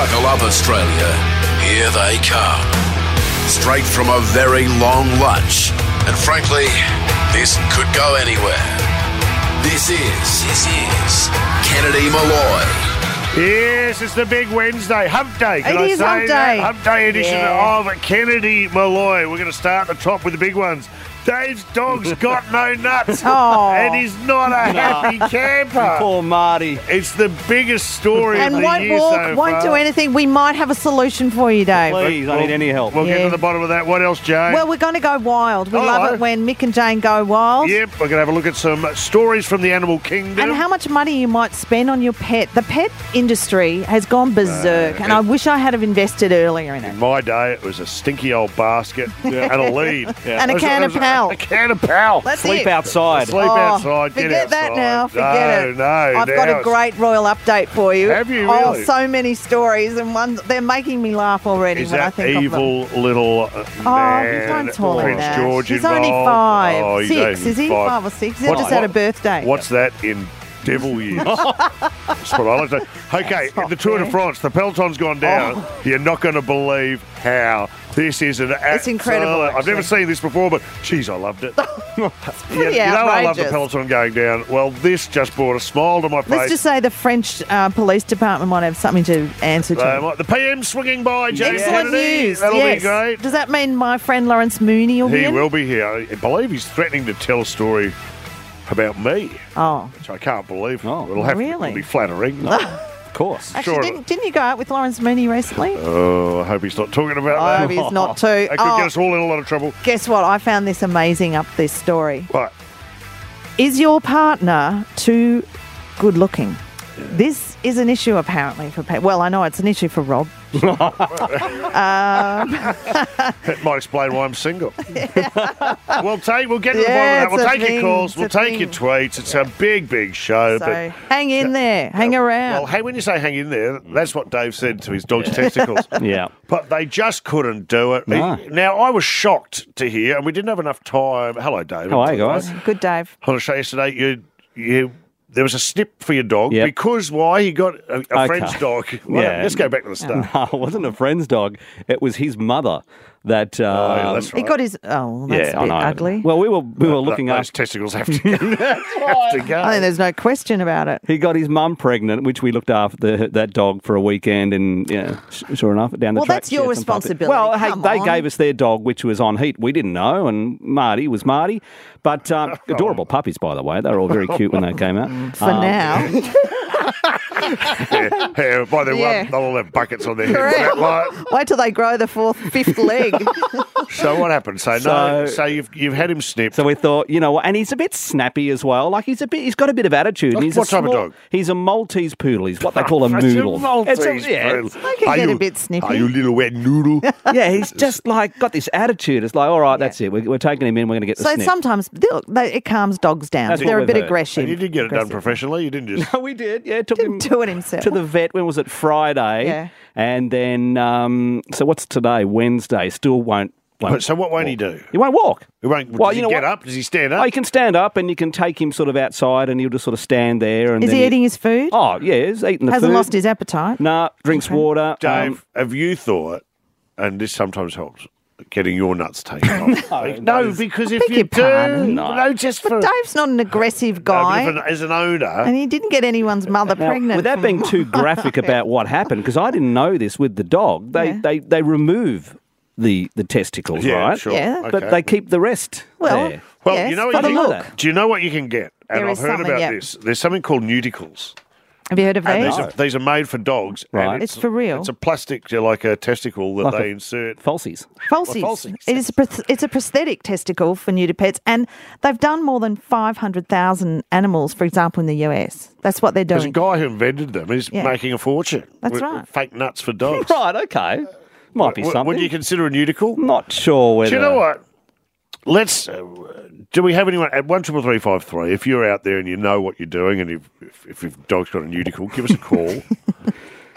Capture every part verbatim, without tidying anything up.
Buckle up, Australia. Here they come. Straight from a very long lunch. And frankly, this could go anywhere. This is, this is Kennedy Malloy. Yes, it's the big Wednesday, Hump Day. Can It I is say Hump that? Day. Hump Day edition Yeah. of Kennedy Malloy. We're going to start at the top with the big ones. Dave's dog's got no nuts, Oh. and he's not a happy camper. Poor Marty. It's the biggest story of And the won't year walk, so won't far. do anything. We might have a solution for you, Dave. Please, I need any help. We'll get Yeah. to the bottom of that. What else, Jane? Well, we're going to go wild. We Oh, love hello. it when Mick and Jane go wild. Yep, we're going to have a look at some stories from the animal kingdom. And how much money you might spend on your pet. The pet industry has gone berserk, Uh, and I wish I had have invested earlier in it. In my day, it was a stinky old basket and a lead. And a It was- can it of was a- Pal. A can of Pal. That's Sleep it. outside. Sleep Oh, outside. Get Forget that outside. now. Forget no, it. No, I've now got a it's- great royal update for you. Have you Oh, really? so many stories, and one they're making me laugh already Is when I that think of them. evil little uh, Oh, man, don't call him Prince that. George He's involved? only five. Oh, he's Six, only is he? Five, Five or six? He What- just had a what- birthday. What's that in devil years? That's what I like to. Okay, not the Tour de fair. France, the peloton's gone down. Oh. You're not going to believe how. This is an It's incredible, absolute- I've never actually. seen this before, but geez, I loved it. pretty you, you know I love the outrageous. peloton going down. Well, this just brought a smile to my face. Let's just say the French uh, police department might have something to answer to. Uh, the P M swinging by, James Excellent Kennedy. news. That'll yes. be great. Does that mean my friend Lawrence Mooney will be He in? will be here. I believe he's threatening to tell a story about me, Oh, which I can't believe. Oh, it'll have really? to be flattering. Of course. actually, Sure. didn't, didn't you go out with Lawrence Mooney recently? Oh, I hope he's not talking about I that. hope he's not too. That could Oh, get us all in a lot of trouble. guess what? I found this amazing up this story. Right. Is your partner too good looking? This is an issue apparently for pa- well, I know it's an issue for Rob. That might explain why I'm single. we'll take. We'll get to the Yeah, bottom of that. We'll it's a take your thing. calls. It's We'll a take your thing. tweets. It's a big, big show. So but hang in there, hang around. well, hey, when you say hang in there, that's what Dave said to his dog's testicles. Yeah. But they just couldn't do it. No. Now, I was shocked to hear, and we didn't have enough time. Hello, Dave. How are you guys? Good, Dave. On the show yesterday, you, you, there was a snip for your dog Yep. because why? He got a, a Okay. friend's dog. Well, Yeah. Let's go back to the start. No, it wasn't a friend's dog. It was his mother that. Uh, Oh, yeah, that's He right. got his. Oh, that's yeah, a bit I know. ugly. Well, we were we were looking Th- up. Those testicles have to go. have to go. I think there's no question about it. He got his mum pregnant, which we looked after the, that dog for a weekend, and yeah, sh- sure enough, down the Well, track. that's she your had some puppies. responsibility. Well, hey, Come they on. gave us their dog, which was on heat. We didn't know, and Marty was Marty, but um, adorable puppies, by the way. They were all very cute when they came out. For Um, now, yeah, yeah, by the way, Yeah. they'll all have buckets on their heads. Correct. That light. wait till they grow the fourth, fifth leg. So what happened? So, no. So- So you've you've had him snipped. So we thought, you know what, and he's a bit snappy as well. Like he's a bit, he's got a bit of attitude. And he's What a type of small- dog? He's a Maltese poodle. He's what they call a It's moodle. Maltese It's a- yeah, poodle. They can Are get a you- bit snippy. Are you little wet noodle? yeah, he's just like got this attitude. It's like, all right, that's it. We're, we're taking him in. We're going to get the So snip. sometimes look, they, it calms dogs down. That's They're what a bit we've heard. aggressive. And you did get it done aggressive. professionally. You didn't just. we did. Yeah, took Didn't him do it himself. to the vet. When was it? Friday. Yeah. And then, um, so what's today? Wednesday. Still won't. won't So what won't he do? He won't walk. He won't. Well, does you he know get what? up? Does he stand Oh, up? you can stand up and you can take him sort of outside and he'll just sort of stand there. And Is then he eating his food? Oh, yeah, he's eating the Hasn't food. lost his appetite. Nah, drinks Okay. water. Dave, um, have you thought? And this sometimes helps. Getting your nuts taken off. no, because if beg you your do, pardon. no, just for But Dave's not an aggressive no, guy, but if an- as an owner. and he didn't get anyone's mother Now, pregnant. without from- being too graphic about what happened, because I didn't know this with the dog, they Yeah. they, they remove the the testicles, Yeah, right? sure. Yeah. Okay. But they keep the rest Well, there. Well, yes, you know for what the you know look. that. Do you know what you can get? And There I've is heard something, about yeah. this. There's something called nudicles. Have you heard of And these? these are, these are made for dogs. and Right. It's for real. It's a plastic, like a testicle that Like they a- insert. Falsies. Falsies. Well, falsies. It is a, pros- it's a prosthetic testicle for neuter pets, and they've done more than five hundred thousand animals, for example, in the U S. That's what they're There's a doing. guy who invented them. He's Yeah. making a fortune. That's with right. Fake nuts for dogs. Right, okay. Might be W- something. Would you consider a nudicle? Not sure whether... Do you know what? Let's. Uh, do we have anyone at one triple three five three? If you're out there and you know what you're doing, and if if, if your dog's got a nudicle, give us a call.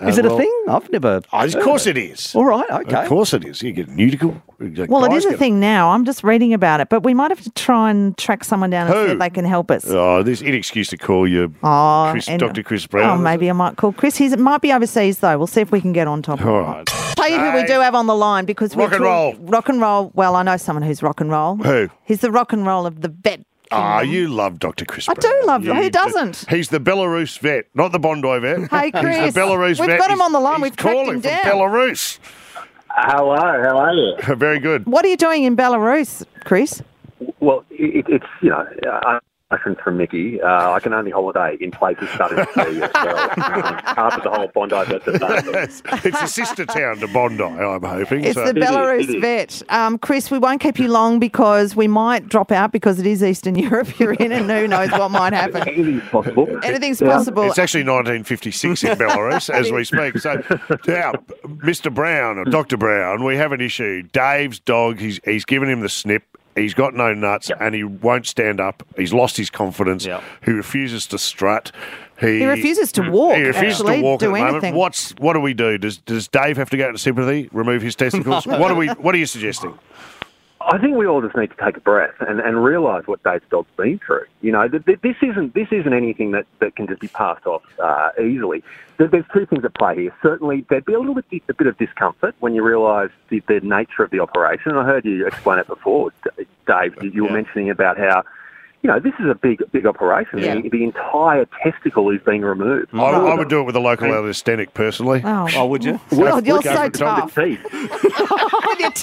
Is Uh, it a well, thing? I've never. Oh, of course it is. All right, okay. Of course it is. You get Nudical. Well, it is a thing now. I'm just reading about it, but we might have to try and track someone down and Who? see if they can help us. Oh, this inexcuse to call you Oh, Chris, and- Doctor Chris Brown. Oh, is maybe I might call Chris. He might be overseas though. We'll see if we can get on top of it? it. All right. Tell you who we Hey. do have on the line because we're Rock and talk- roll. Rock and roll. Well, I know someone who's rock and roll. Who? He's the rock and roll of the vet. Ah, kingdom. you love Doctor Chris I Brown. do love him. You Who do. doesn't? He's the Belarus vet, not the Bondi vet. Hey, Chris. He's the Belarus We've vet. got him He's- on the line. He's We've tracked calling him from down. Belarus. Hello, how are you? Very good. What are you doing in Belarus, Chris? Well, it, it's, you know, uh, lesson from Mickey. Uh, I can only holiday in places starting to see as well. Um, after the whole Bondi versus it's, it's a sister town to Bondi, I'm hoping. It's so. the is, Belarus it is. vet. Um, Chris, we won't keep you long because we might drop out because it is Eastern Europe you're in and who knows what might happen. Anything's possible. Anything's Yeah. possible. It's actually nineteen fifty-six in Belarus as we speak. So now, Mister Brown or Doctor Brown, we have an issue. Dave's dog, he's he's given him the snip. He's got no nuts and he won't stand up. He's lost his confidence. Yep. He refuses to strut. He, He refuses to walk, He refuses actually, to walk do at the moment. anything. What's what do we do? Does does Dave have to go into sympathy? Remove his testicles? What are we? What are you suggesting? I think we all just need to take a breath and, and realise what Dave's dog's been through. You know, th- th- this isn't this isn't anything that, that can just be passed off uh, easily. There, there's two things at play here. Certainly, there'd be a little bit a bit of discomfort when you realise the, the nature of the operation. I heard you explain it before, D- Dave. You, you were Yeah. mentioning about how, you know, this is a big big operation. Yeah. The, the entire testicle is being removed. I, I would do it with a local anaesthetic personally. Oh, Oh, would you? well, you're go so for it, Tom. tough. Teeth. With your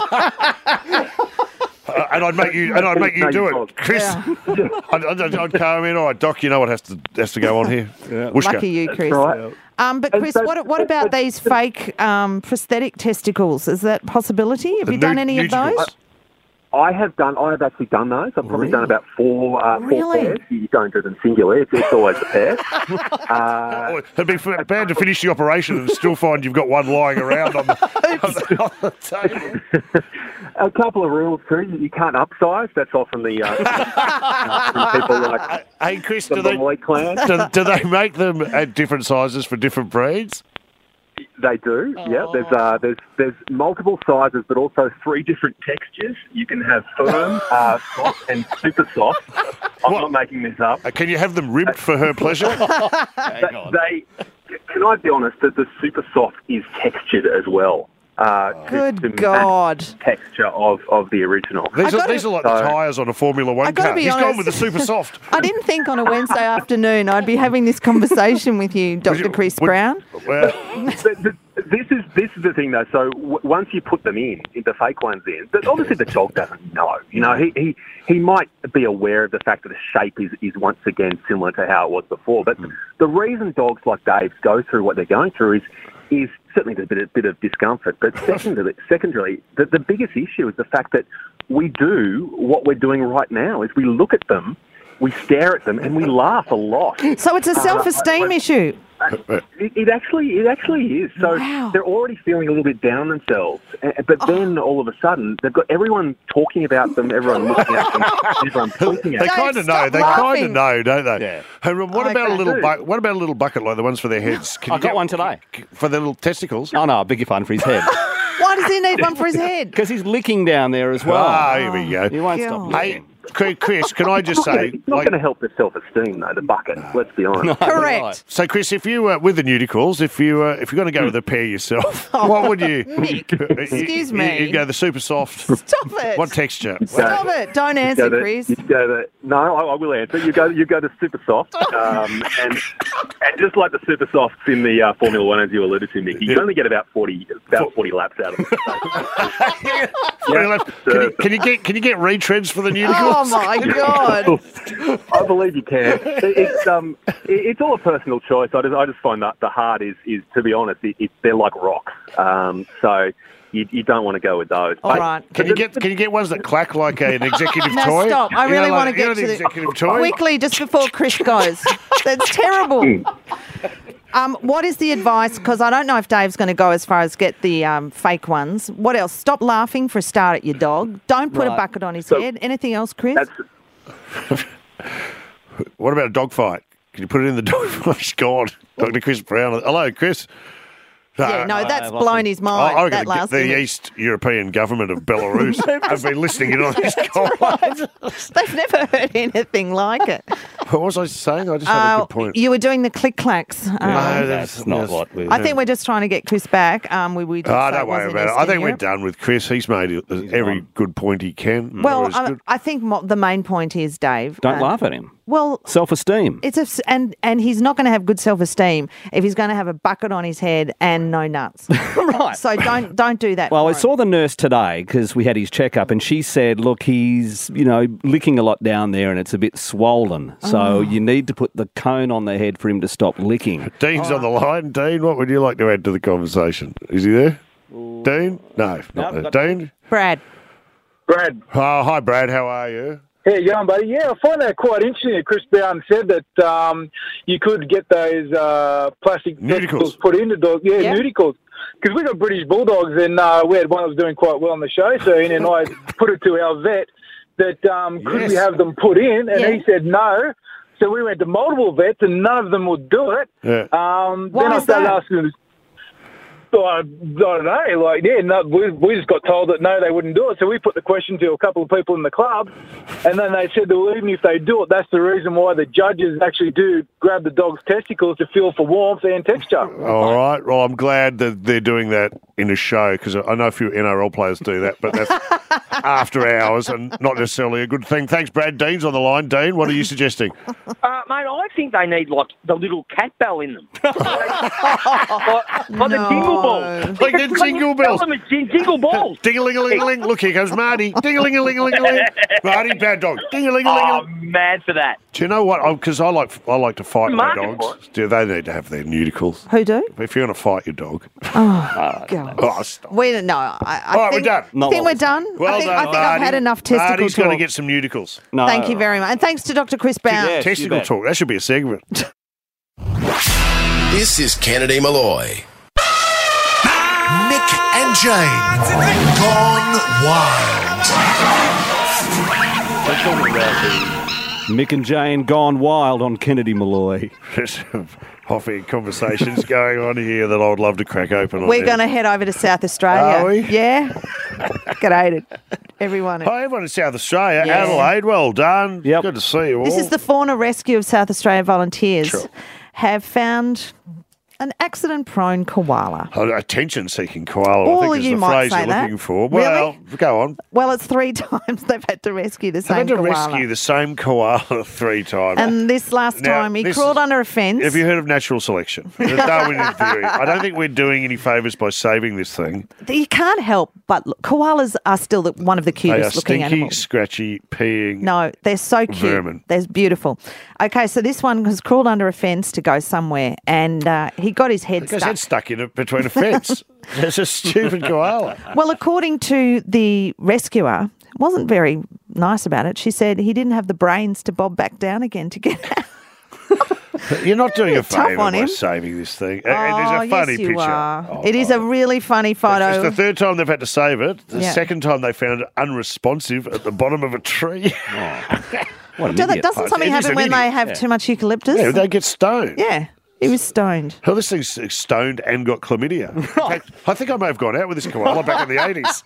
teeth. Uh, and I'd make you and I'd make you No, do you it, can't. Chris. Yeah. I'd, I'd, I'd come in. All right, Doc. You know what has to has to go on here. Whooshka. Lucky you, Chris. Right. Um, but And Chris, so- what what about these fake um, prosthetic testicles? Is that a possibility? Have The you done nu- any of nugicals. those? I have done. I have actually done those. I've probably done about four. Uh, four Really? pairs. You don't do them singular. It's, it's always a pair. Uh, Oh, it'd be f- bad to finish the operation and still find you've got one lying around on the, on the, on the table. a couple of rules too. You can't upsize. That's often the uh, uh, from people like Hey, Chris, the do they, Malloy clan. do, do they make them at different sizes for different breeds? They do. Yeah. There's uh, there's there's multiple sizes, but also three different textures. You can have firm, uh, soft, and super soft. I'm What? not making this up. Uh, can you have them ribbed for her pleasure? They, can I be honest, that the super soft is textured as well. Uh, to- Good to match God. the texture of, of the original. These I are, gotta- these are like the So- tyres on a Formula One I gotta car. be He's gone honest. with the super soft. I didn't think on a Wednesday afternoon I'd be having this conversation with you, Doctor you- Chris would- Brown. Well, But th- this is this is the thing though. So w- once you put them in, the fake ones in, but obviously the dog doesn't know. You know, he, he he might be aware of the fact that the shape is, is once again similar to how it was before. But the reason dogs like Dave's go through what they're going through is is certainly a bit of, bit of discomfort. But secondly, secondarily, the, the biggest issue is the fact that we do what we're doing right now is we look at them, we stare at them, and we laugh a lot. So it's a self-esteem Uh, issue. It, it actually, it actually is. So Wow. they're already feeling a little bit down themselves, uh, but then all of a sudden they've got everyone talking about them, everyone looking at them, everyone pointing at they them. kind of know. stop They kind laughing. of know, don't they? Yeah. Hey, Rob, what I about a like little that. bu- What about a little bucket like the ones for their heads? Can I you got get- one today. for their little testicles. Oh, no, I beg your pardon, for his head. Why does he need one for his head? Because he's licking down there as well. Ah, here we go. He won't God. stop Hey, licking. Chris- Chris, can I just say, It's not like, going to help their self-esteem, though. The bucket. Let's be honest. Correct. Right. so Chris, if you uh, with the nudicles, if you uh, if you're going to go with a pair yourself, what would you? Nick, excuse you, me. You go the super soft. Stop it. What texture? Stop it. Don't You answer, go the- Chris. you go the, no, I, I will answer. You go, you go to super soft, um, and and just like the super softs in the uh, Formula One, as you alluded to, Mickey, you only get about forty about forty laps out of it. Can, you, can you get can you get retreads for the nudicles? Oh my God. I believe you can. It, it's um, it, it's all a personal choice. I just I just find that the heart is is to be honest, it, it, they're like rocks. Um, so you, you don't want to go with those. All But- right. Can you get can you get ones that clack like an executive Now toy? stop. I You know, really like- want to you know get to the the executive toy. quickly just before Chris goes. That's terrible. Um, what is the advice? Because I don't know if Dave's going to go as far as get the um, fake ones. What else? Stop laughing for a start at your dog. Don't put a Right. bucket on his So- head. Anything else, Chris? That's What about a dog fight? Can you put it in the dog fight? He's gone. Doctor Chris Brown. Hello, Chris. Yeah, no, that's I've lost blown him. his I, mind, I reckon that the, last the image. East European government of Belarus have been listening in on this call. They've never heard anything like it. What was I saying? I just had a Uh, good point. you were doing the click-clacks. Um, No, That's not yes. what we. I think we're just trying to get Chris back. Um, we, we did Oh, say don't worry was in about it. I Eastern think we're Europe. done with Chris. He's made every gone. good point he can. Well, Always I, good. I think mo- the main point is, Dave. Don't uh, laugh at him. Well, Self-esteem. it's a s- and and he's not going to have good self-esteem if he's going to have a bucket on his head and no nuts. Right. So don't don't do that. Well, for I him. saw the nurse today because we had his checkup, and she said, "Look, he's you know licking a lot down there, and it's a bit swollen. So Oh. you need to put the cone on the head for him to stop licking." Dean's on the line. Dean, what would you like to add to the conversation? Is he there? Dean? No, not No, there. Dean? Brad. Brad. Oh, hi, Brad. How are you? How you going, buddy? Yeah, I find that quite interesting that Chris Brown said that um, you could get those uh, plastic Nudicles. testicles put into dogs. Yeah, Yeah. nudicles. Because we got British Bulldogs, and uh, we had one that was doing quite well on the show scene, and I put it to our vet that um, could we Yes. have them put in, and Yeah. he said no. So we went to multiple vets, and none of them would do it. Yeah. Um, Why then I is started that? asking them, Oh, I don't know. Like, yeah, no, we, we just got told that no, they wouldn't do it. So we put the question to a couple of people in the club, and then they said that well, even if they do it, that's the reason why the judges actually do grab the dog's testicles to feel for warmth and texture. All right. Well, I'm glad that they're doing that in a show because I know a few N R L players do that, but that's after hours and not necessarily a good thing. Thanks, Brad. Dean's on the line. Dean, what are you suggesting? Uh, mate, I think they need like the little cat bell in them, like, like the jingle ball, Like the jingle bells. Tell them it's jing- jingle balls. Ding-a-ling-a-ling-a-ling. Look, here goes Marty. Ding-a-ling-a-ling-a-ling-a-ling. Marty, bad dog. Oh, Ding-a-ling-a-ling-a-ling. mad for that. Do you know what? Because I like I like to fight my Market for dogs. Do they need to have their nudicles? Who do? If you're going to fight your dog. God. Oh, stop. We don't know. I, I All right, think, we're done. Not think what we're done. Well I think, done, I think I've Marty. had enough testicle Marty's going to talk. get some nudicles. No. Thank you very much. And thanks to Doctor Chris Brown. Yes, you Testicle bet. talk. That should be a segment. This is Kennedy Malloy. Mick and Jane. Gone wild. Mick and Jane gone wild on Kennedy Malloy. There's some off-air conversations going on here that I would love to crack open on We're there. going to head over to South Australia. Are we? Yeah. G'day to everyone. Hi, everyone in South Australia. Yeah. Adelaide, well done. Yep. Good to see you all. This is the Fauna Rescue of South Australia volunteers Sure. have found an accident-prone koala. Oh, attention-seeking koala, All I of think is you the might phrase say you're that. looking for. Really? Well, go on. Well, it's three times they've had to rescue the I've same had to koala. rescue the same koala three times. And this last Now, time he this crawled is- under a fence. Have you heard of natural selection? The Darwinian theory. I don't think we're doing any favours by saving this thing. You can't help but look, koalas are still the, one of the They are cutest looking stinky, animals. scratchy, peeing. No, they're so cute. Vermin. They're beautiful. Okay, so this one has crawled under a fence to go somewhere, and uh, he got his head Because stuck. it's stuck in it between a fence. It's a stupid koala. Well, according to the rescuer, wasn't very nice about it. She said he didn't have the brains to bob back down again to get out. You're not doing a Tough favour on by him. saving this thing. It- Oh, it is a funny yes, you picture. are. Oh, It is a really funny photo. It's the third time they've had to save it. The Yeah. second time they found it unresponsive at the bottom of a tree. What an Do that- idiot. doesn't something It is happen an when they idiot. have Yeah. too much eucalyptus? Yeah, they get stoned. Yeah, he was stoned. Hell, this thing's stoned and got chlamydia. In fact, I think I may have gone out with this koala back in the eighties.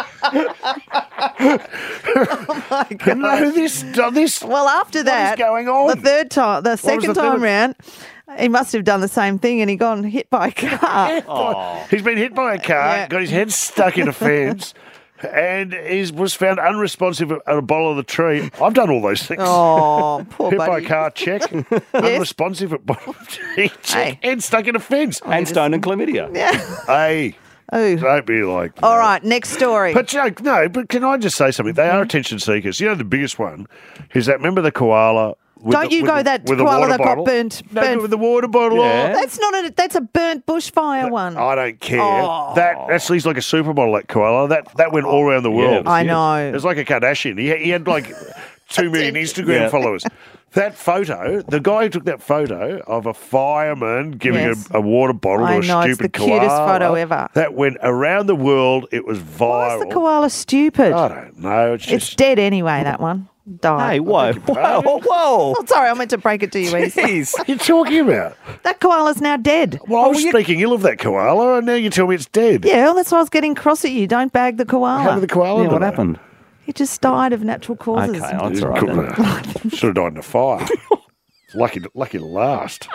My God. No, this, this. Well, after that, going on? the third time, the second the time third? round, he must have done the same thing, and he got hit by a car. He's been hit by a car, Yeah. got his head stuck in a fence, and he was found unresponsive at a bottom of the tree. I've done all those things. Oh, poor Hit by buddy. a car, check. Unresponsive at bottom of the tree, check. Hey. Head stuck in a fence. And stone and chlamydia. Yeah. Hey, Oh. don't be like that. All right, next story. But you know, no, but can I just say something? They are attention seekers. You know, the biggest one is that, remember the koala? With Don't the, you with go the, that with the koala water that got bottle? burnt- No, burnt- with the water bottle. Yeah. on. That's not a. That's a burnt bushfire one. I don't care. Oh. That actually is like a supermodel, that koala. That that went all around the world. Yeah, I It know. was like a Kardashian. He, he had like two million Instagram Yeah. followers. That photo, the guy who took that photo of a fireman giving Yes. a, a water bottle I to a know, it's stupid the cutest koala, photo ever. That went around the world. It was Why viral. is the koala stupid? I don't know. It's It's just dead anyway, that one. died. Hey, whoa, whoa, whoa, whoa. Oh, sorry, I meant to break it to you, Easy. Jeez. What are you talking about? That koala's now dead. Well, I was speaking ill of that koala, and now you tell me it's dead. Yeah, well, that's why I was getting cross at you. Don't bag the koala. How did the koala Yeah, what die? happened? He just died of natural causes. Okay, that's all right then. Should have died in a fire. lucky, to, lucky to last.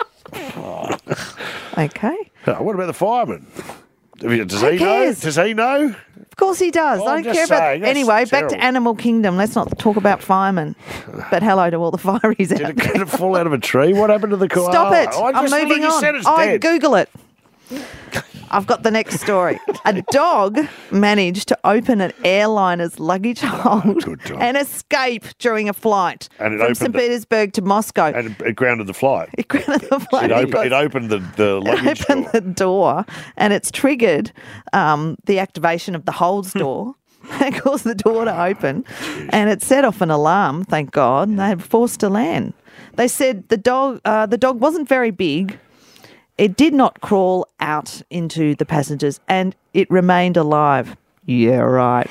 Okay. Oh, what about the fireman? Does Who he know? cares? Does he know? Of course he does. Oh, I I'm don't just care saying, about... that's Anyway, back terrible. to Animal Kingdom. Let's not talk about firemen. But hello to all the fireys Did out it, there. did it fall out of a tree? What happened to the koala? Stop it. I I'm just thought moving you on. said it's I dead. Google it. I've got the next story. A dog managed to open an airliner's luggage hold Good dog. and escape during a flight And it from opened Saint the- Petersburg to Moscow. And it, it grounded the flight. It grounded the flight It, opened, because it opened the, the it luggage opened door. the door, and it's triggered um, the activation of the holds door. It caused the door to open, and it set off an alarm. Thank God, and they had forced to land. They said the dog, uh, the dog wasn't very big. It did not crawl out into the passengers, and it remained alive. Yeah, right.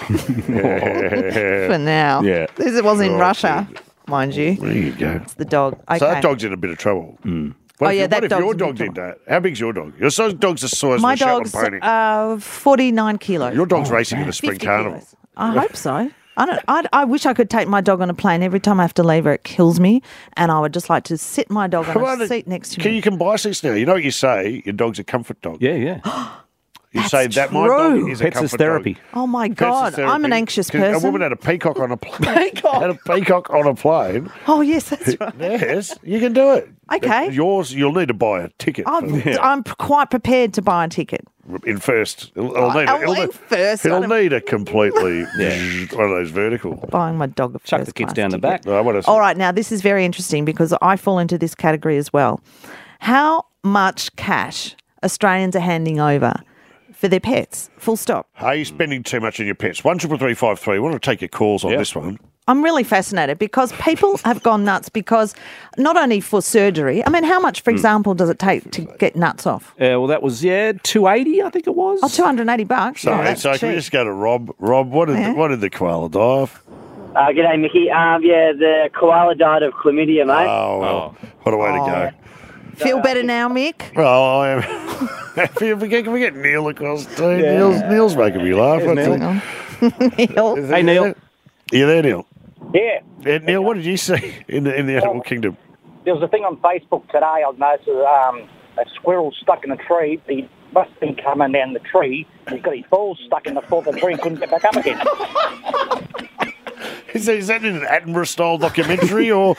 For now. Yeah. This was in Oh, Russia, mind you. There you go. The dog. Okay. So that dog's in a bit of trouble. Hmm. What Oh, if, yeah, you- that what if dog's your in big dog did trouble. that? How big's your dog? Your so- dog's the size of My a Shetland dog's pony. uh, forty-nine kilos. Your dog's racing in a spring fifty carnival. kilos. I hope so. I don't. I, I wish I could take my dog on a plane. Every time I have to leave her, it kills me, and I would just like to sit my dog Come on on, a seat next to can, me. you can buy seats now. You know what you say? Your dog's a comfort dog. Yeah, yeah. You That's say that my true. dog is a Pets comfort as therapy. dog. Oh my Pets as God, I'm an therapy. anxious 'Cause person. A woman had a peacock on a plane. Peacock? Had a peacock on a plane. Oh yes, that's right. Yes, you can do it. Okay. Yours, you'll need to buy a ticket. I'm, for- I'm quite prepared to buy a ticket. in first. It'll, it'll need, I'll it'll, in need- first, I it'll don't- need a completely one of those vertical. Buying my dog a Chuck the first kids class down the ticket. back. Oh, what else? All right, now this is very interesting because I fall into this category as well. How much cash Australians are handing over for their pets? Full stop. Are you spending too much on your pets? One triple three five three. I want to take your calls on Yeah. this one. I'm really fascinated because people have gone nuts because not only for surgery, I mean, how much, Hmm. for example, does it take to get nuts off? Uh, well, that was, yeah, two eighty, I think it was. Oh, two hundred eighty bucks. So, Oh, that's so can we cheap. just go to Rob? Rob, what did Yeah. the, what did the koala die of? Uh, g'day, Mickey. Um, yeah, the koala died of chlamydia, mate. Oh, well, what a way to go. Feel better now, Mick? Well, I am. Can we get, can we get Neil across too? Neil's, Neil's making me laugh. What's Neil. it? Neil. Is Hey, he Neil. there? Are you there, Neil? Yeah. Yeah, Neil, what did you see in the in the animal kingdom? There was a thing on Facebook today. I noticed um, a squirrel stuck in a tree. He must have been coming down the tree. And he's got his balls stuck in the fork of the tree and couldn't get back up again. Is, is that in an Attenborough-style documentary, or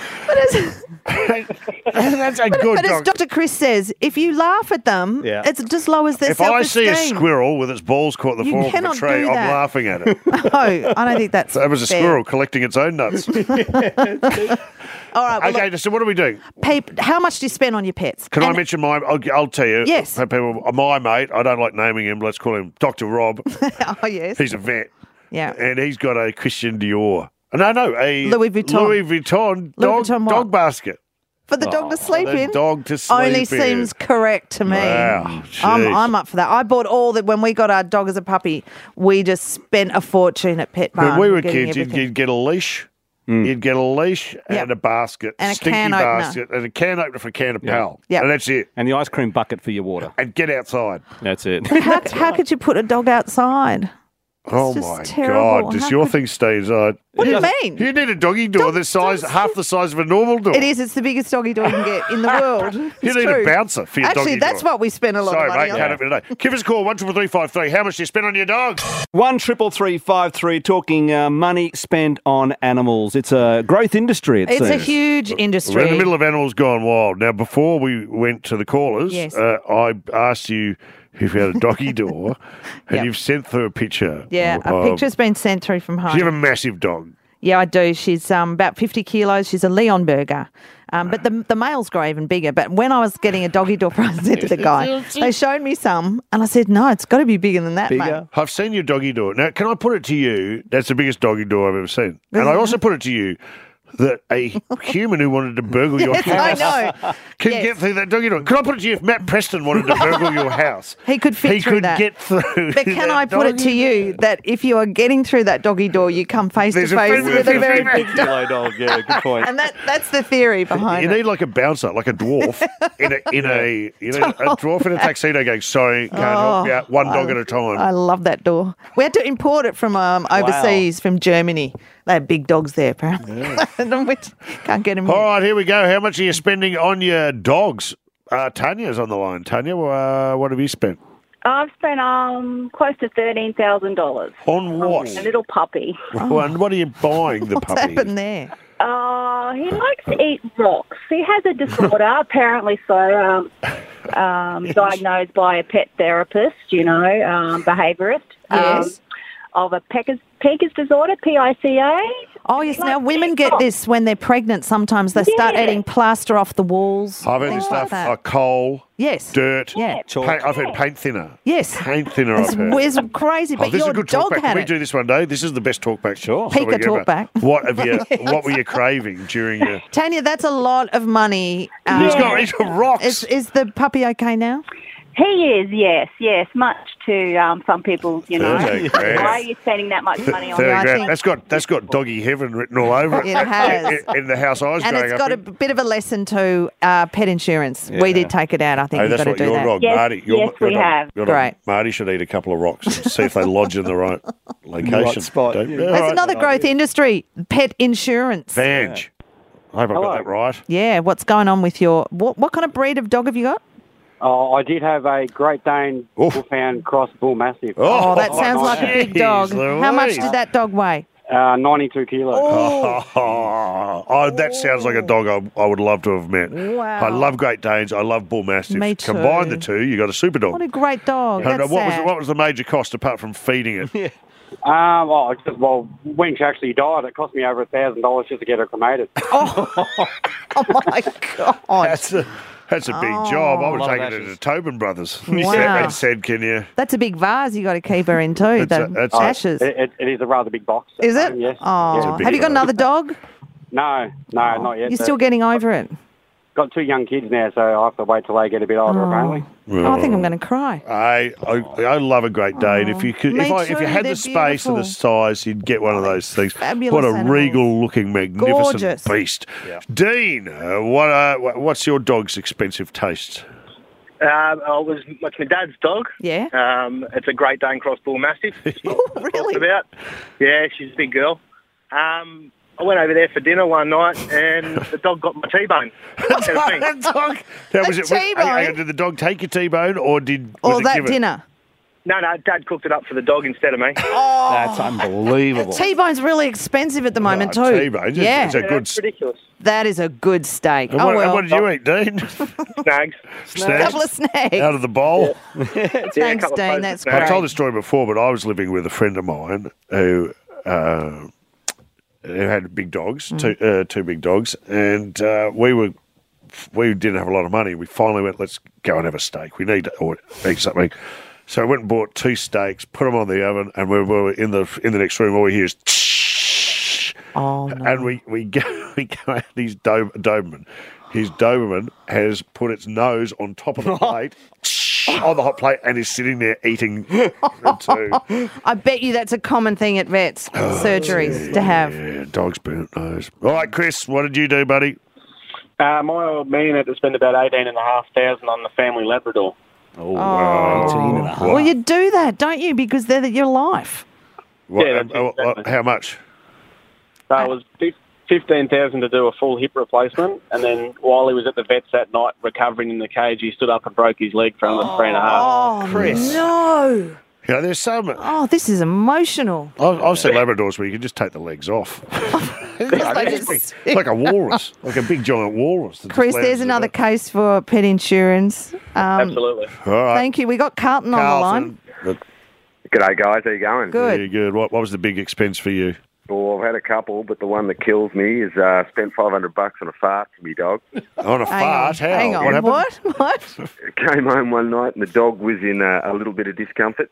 that's a good But as dog? Doctor Chris says, if you laugh at them, Yeah. it just lowers their If I see self-esteem. a squirrel with its balls caught in the You fork of a cannot tree, do I'm that. laughing at it. No, I don't think that's That was a fair. squirrel collecting its own nuts. All right, well, Okay, so what are we doing? look, Peep, how much do you spend on your pets? Can I And- mention my? I'll, I'll tell you. Yes. Hey, people, my mate. I don't like naming him. Let's call him Doctor Rob. Oh, yes. He's a vet, Yeah. and he's got a Christian Dior. No, no, a Louis Vuitton. Louis Vuitton Louis dog, Vuitton what? dog basket. For the dog to sleep the in? dog to sleep Only in. seems correct to me. Wow, I'm, jeez. I'm up for that. I bought all that when we got our dog as a puppy. We just spent a fortune at Pet Barn. When we were getting kids, you'd, everything. you'd get a leash. You'd get a leash Yep. and a basket, And a stinky can opener. basket, and a can opener for a can of pal. Yep. And that's it. And the ice cream bucket for your water. And get outside. That's it. how, how could you put a dog outside? Oh just my terrible. God! Does How your could- thing stay inside? What do you mean? You need a doggy door Dog- the size, dogs- half the size of a normal door. It is. It's the biggest doggy dog you can get in the world. You It's need true. a bouncer for your Actually, doggy that's door. what we spend a lot Sorry, of money mate, on. can't have it today. Give us a call, one triple three five three. How much do you spend on your dog? One triple three five three. Talking uh, money spent on animals. It's a growth industry. It It's a seems. huge industry. We're in the middle of Animals Gone Wild. Now, before we went to the callers, Yes. uh, I asked you if you had a doggy door, and Yep. you've sent through a picture. Yeah, a of- picture's been sent through from home. You have a massive dog. Yeah, I do. She's um, about fifty kilos. She's a Leonberger. Um, but the the males grow even bigger. But when I was getting a doggy door prize, I said to the guy, they showed me some, and I said, no, it's got to be bigger than that, mate. Bigger. I've seen your doggy door. Now, can I put it to you? That's the biggest doggy door I've ever seen. And I also put it to you. that a human who wanted to burgle your Yes, house I know. can Yes. get through that doggy door. Can I put it to you, if Matt Preston wanted to burgle your house, He could fit he through could that. get through But can that I put it to doggy you that if you are getting through that doggy door, you come face There's to a face friend with with a a very female. big dog? Hello, dog. Yeah, good point. And that, that's the theory behind You it. need like a bouncer, like a dwarf in a in a you know a dwarf in a tuxedo going, sorry, can't help you out, one dog at a time. I love that door. We had to import it from um, overseas, from Germany. They have big dogs there, apparently. Which can't get them All here. right, here we go. How much are you spending on your dogs? Uh, Tanya's on the line. Tanya, uh, what have you spent? I've spent um close to thirteen thousand dollars On what? a little puppy. And what are you buying the What's puppy? happened there? Uh, he likes to eat rocks. He has a disorder, apparently so, um, um, diagnosed by a pet therapist, you know, um, behaviourist. Yes. Um, of a Pecker's, Pecker's disorder, P I C A. Oh, yes. Now, Like women eat get rocks. this when they're pregnant. Sometimes they start Yeah. eating plaster off the walls. I've had things stuff, like uh, that. coal, Yes. dirt, Yeah. paint, I've had paint thinner. Yes. Paint thinner, It's, I've heard. it's crazy, Oh, but this is your a good dog talkback. Can had we it. do this one day? This is the best talkback. Sure. Pika talkback. What have you? What were you craving during your? Tanya, that's a lot of money. Um, He's got he's got rocks. Is, is the puppy okay now? He is, yes, yes, much to um, some people, you know. thirty grand. Why are you spending that much money on Thirty I grand. think- That's got that's got doggy heaven written all over it. It has. in, in the house I was And growing it's got a up in. bit of a lesson to uh, pet insurance. We did take it out. I think Hey, you've that's got to what do your that. dog, Yes, Marty. Your, yes, your we dog, have. Your dog, Great. Marty should eat a couple of rocks and see if they lodge in the right location. Right spot, Don't- yeah. Yeah, all That's right. another growth industry, pet insurance. Vange. I hope I got that right. Yeah, what's going on with your... What, what kind of breed of dog have you got? Oh, I did have a Great Dane Oof. Wolfhound Cross Bull Mastiff. Oh, that sounds like a big jeez dog. How much Louise. did that dog weigh? Uh, ninety-two kilos. Oh, oh, that sounds like a dog I, I would love to have met. Wow. I love Great Danes. I love Bull Mastiff. Me too. Combine the two, you got a super dog. What a great dog. And, uh, That's what was sad. what was the major cost apart from feeding it? Um, well, it's just, well, when she actually died, it cost me over a thousand dollars just to get her cremated. Oh my God. That's a that's a big job. I would Lot take of it to ashes. the Tobin Brothers. Wow. And said, "Can you?" That's a big vase you got to keep her in too. That's a- The that's a- ashes. It, it, it is a rather big box. Is it? Um, yes. Oh, yes. big have you got one. another dog? No, no, not yet. You're still getting over it. Got two young kids now, so I have to wait till they get a bit older, apparently. Oh, I think I'm going to cry. I, I I love a Great Dane. If you could, Me if I, if too, you had they're the space and the beautiful. size, you'd get one of those things. Fabulous What a animals. regal-looking, magnificent Gorgeous. beast. Dean, uh, what uh, wha- what's your dog's expensive taste? Um, I was, it's my dad's dog. Yeah. Um, it's a Great Dane Cross Bull Mastiff. Really? About. Yeah, she's a big girl. Um, I went over there for dinner one night and the dog got my T-bone. Instead of me. That dog. Now, was A it, hang on, hang on, T-bone? did the dog take your T-bone, or did was Or it that given? dinner. No, no, Dad cooked it up for the dog instead of me. That's unbelievable. T-bone's really expensive at the moment Oh, too. T-bone, it's- Yeah, it's a Yeah, good. that's ridiculous. that is a good steak. And Oh what, and well, what did you eat, Dean? Snags. Snags? couple of snacks. Out of the bowl. Yeah, a Thanks, couple of Dean. frozen That's snags. I've told great. this story before, but I was living with a friend of mine who, uh, who had big dogs, two, uh, two big dogs, and uh, we were we didn't have a lot of money. We finally went, let's go and have a steak. We need to or eat something. So I went and bought two steaks, put them on the oven, and we were in the in the next room. All we hear is, Oh no. and we we go we go out. His Do- Doberman, his Doberman has put its nose on top of the plate. On the hot plate, and is sitting there eating the two. I bet you that's a common thing at vets surgeries to have. Yeah, dog's burnt nose. All right, Chris, what did you do, buddy? Uh, my old man had to spend about eighteen and a half thousand on the family Labrador. Oh, wow. eighteen and a half. Well, you do that, don't you? Because they're the, your life. What, Yeah, um, that's uh, exactly. uh, how much? So it was fif- fifteen thousand to do a full hip replacement, and then while he was at the vets that night recovering in the cage, he stood up and broke his leg for another three and a half. Oh, Chris. no. You know, there's some. Oh, this is emotional. I've, I've seen Labradors where you can just take the legs off. Like it's like a walrus, like a big giant walrus. that just Chris, lands there's in another the- case for pet insurance. Um, Absolutely. All right. Thank you. We got Carlton, on the line. Carlton. G'day, guys. How you going? Good. Very good. What, what was the big expense for you? Well, I've had a couple, but the one that kills me is uh, spent five hundred bucks on a fart for me dog. On a Hang fart? on. How? Hang on. What happened? What? What? Came home one night and the dog was in uh, a little bit of discomfort.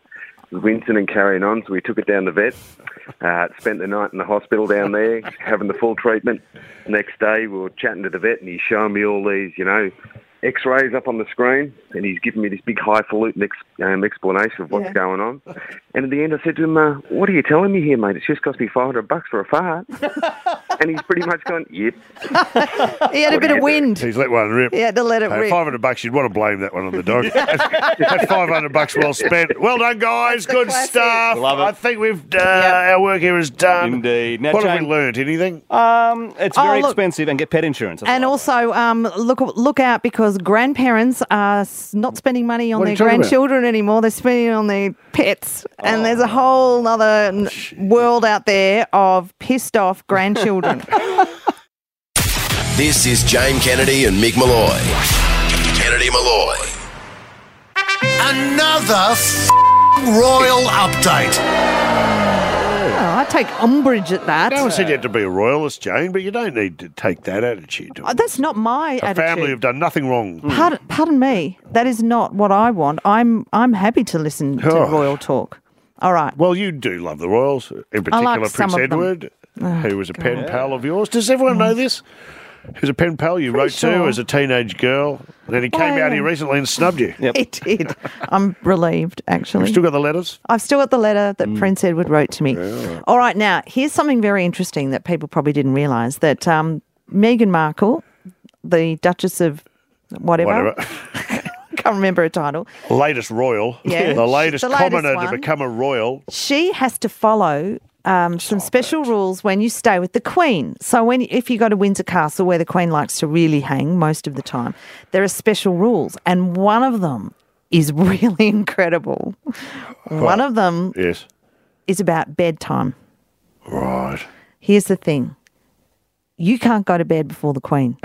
wincing and carrying on, so we took it down the vet. Uh, spent the night in the hospital down there, having the full treatment. Next day, we were chatting to the vet, and he's showing me all these, you know, X-rays up on the screen, and he's giving me this big highfalutin ex- um, explanation of what's Yeah. going on. And at the end, I said to him, uh, "What are you telling me here, mate? It's just cost me five hundred bucks for a fart." And he's pretty much gone, "Yep." He had a bit of wind. He's let one rip. He had to let it Hey, rip. five hundred bucks, you'd want to blame that one on the dog. That's five hundred bucks well spent. Well done, guys. Good classic. stuff. Love it. I think we've uh, our work here is done. Indeed. Now, What have Jane- we learned? Anything? Um, it's Oh, very look- expensive, and get pet insurance. That's And what I also, um, look look out because grandparents are s- not spending money on What are their you talking about? grandchildren anymore. They're spending it on their pets. And there's a whole other n- world out there of pissed off grandchildren. This is Jane Kennedy and Mick Malloy. Kennedy Malloy. Another f- royal update. Oh, I take umbrage at that. No one said you had to be a royalist, Jane, but you don't need to take that attitude. To Oh, that's not my a attitude. family have done nothing wrong. Pardon, pardon me. That is not what I want. I'm I'm happy to listen to Oh. royal talk. All right. Well, you do love the royals, in particular like Prince some of them. Edward, Oh, who was a pen God. pal of yours. Does everyone know this? Who's a pen pal you Pretty wrote sure. to as a teenage girl. And then he came Oh, out yeah. here recently and snubbed you. He did. I'm relieved, actually. You still got the letters? I've still got the letter that Mm. Prince Edward wrote to me. All right, now, here's something very interesting that people probably didn't realise, that um, Meghan Markle, the Duchess of whatever, Whatever. can't remember her title, Latest royal. Yeah. The latest The latest commoner one. to become a royal. she has to follow um, some special rules when you stay with the Queen. So when if you go to Windsor Castle, where the Queen likes to really hang most of the time, there are special rules, and one of them is really incredible. One of them Yes. is about bedtime. Right. Here's the thing. You can't go to bed before the Queen.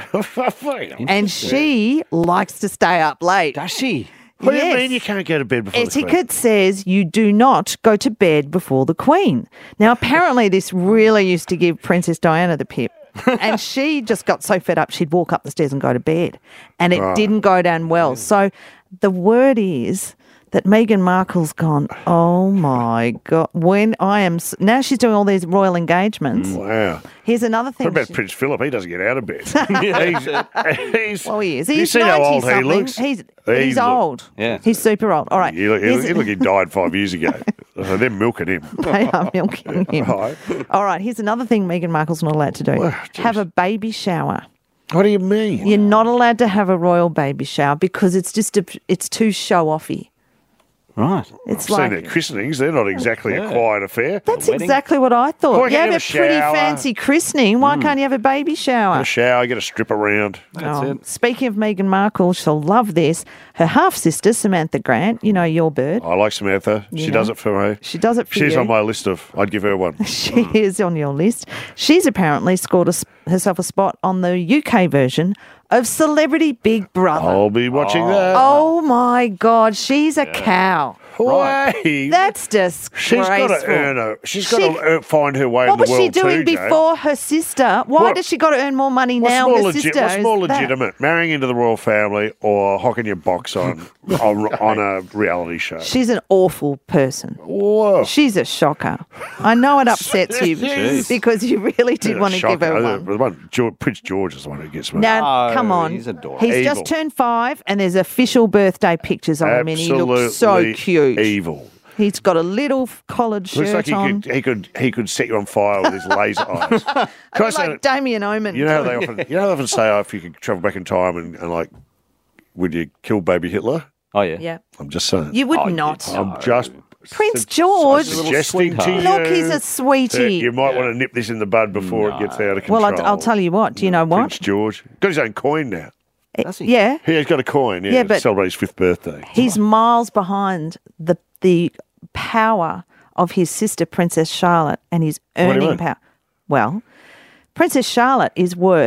And she likes to stay up late. Does she? What do you Yes. mean you can't go to bed before the Queen? Etiquette says you do not go to bed before the Queen. Now, apparently, this really used to give Princess Diana the pip. And she just got so fed up, she'd walk up the stairs and go to bed. And it Right. didn't go down well. So the word is that Meghan Markle's gone, oh my God, when I am, s- now she's doing all these royal engagements. Wow. Here's another thing. What about she- Prince Philip? He doesn't get out of bed. he's, he's, Well, he is. You He's see how old he ninety-something. looks? He's, He he's look- old. Yeah. He's super old. All right. He look, he, Here's- he look, he died five years ago. So they're milking him. They are milking him. Right. All right, here's another thing Meghan Markle's not allowed to do. Well, have a baby shower. What do you mean? You're not allowed to have a royal baby shower because it's just a, it's too show-offy. Right. It's I've like seen their christenings. They're not exactly a Yeah. quiet affair. that's wedding. exactly what I thought. Why You have can't a you have a pretty shower? fancy christening. Why can't you have a baby Get shower? a shower, get a strip around. That's Oh, it. Speaking of Meghan Markle, she'll love this. Her half-sister, Samantha Grant, you know, your bird. I like Samantha. She Yeah. does it for me. She does it for She's you. on my list of, I'd give her one. She is on your list. She's apparently scored a, s- herself a spot on the U K version of Celebrity Big Brother. I'll be watching that. Oh my God, she's a cow. Why? That's disgraceful. She's got to earn her. She's got She- to earn, find her way What in the was she world doing too, Jane. before her sister? Why What- does she got to earn more money What's now? more, Her legit, sister what's more is that- legitimate, marrying into the royal family or hocking your box on on, on a reality show? She's an awful person. Whoa. She's a shocker. I know it upsets you Jeez. because you really did Yeah, want to give shocking. her Uh, one. the one- George, Prince George is the one who gets me. Now, Oh, come on. he's adorable. He's Evil. just turned five and there's official birthday pictures of him and he looks so Absolutely cute. evil. He's got a little collared shirt Looks like he on. could, he could he could set you on fire with his laser eyes. Can I A bit say like Damien Omen. You know how they often, you know how they often say, oh, if you could travel back in time and, and like, would you kill baby Hitler? Oh, yeah. Yeah. I'm just saying. You would Oh, not. I'm just Prince su- George. suggesting to you. Look, he's a that sweetie. You might want to nip this in the bud before it gets out of control. Well, I'll, I'll tell you what. Do you know what? Prince George got his own coin now. It- yeah. Yeah, he's got a coin. Yeah, Yeah, to but- celebrate his fifth birthday. He's miles behind the the power of his sister, Princess Charlotte, and his do you earning mean? power. Well, Princess Charlotte is worth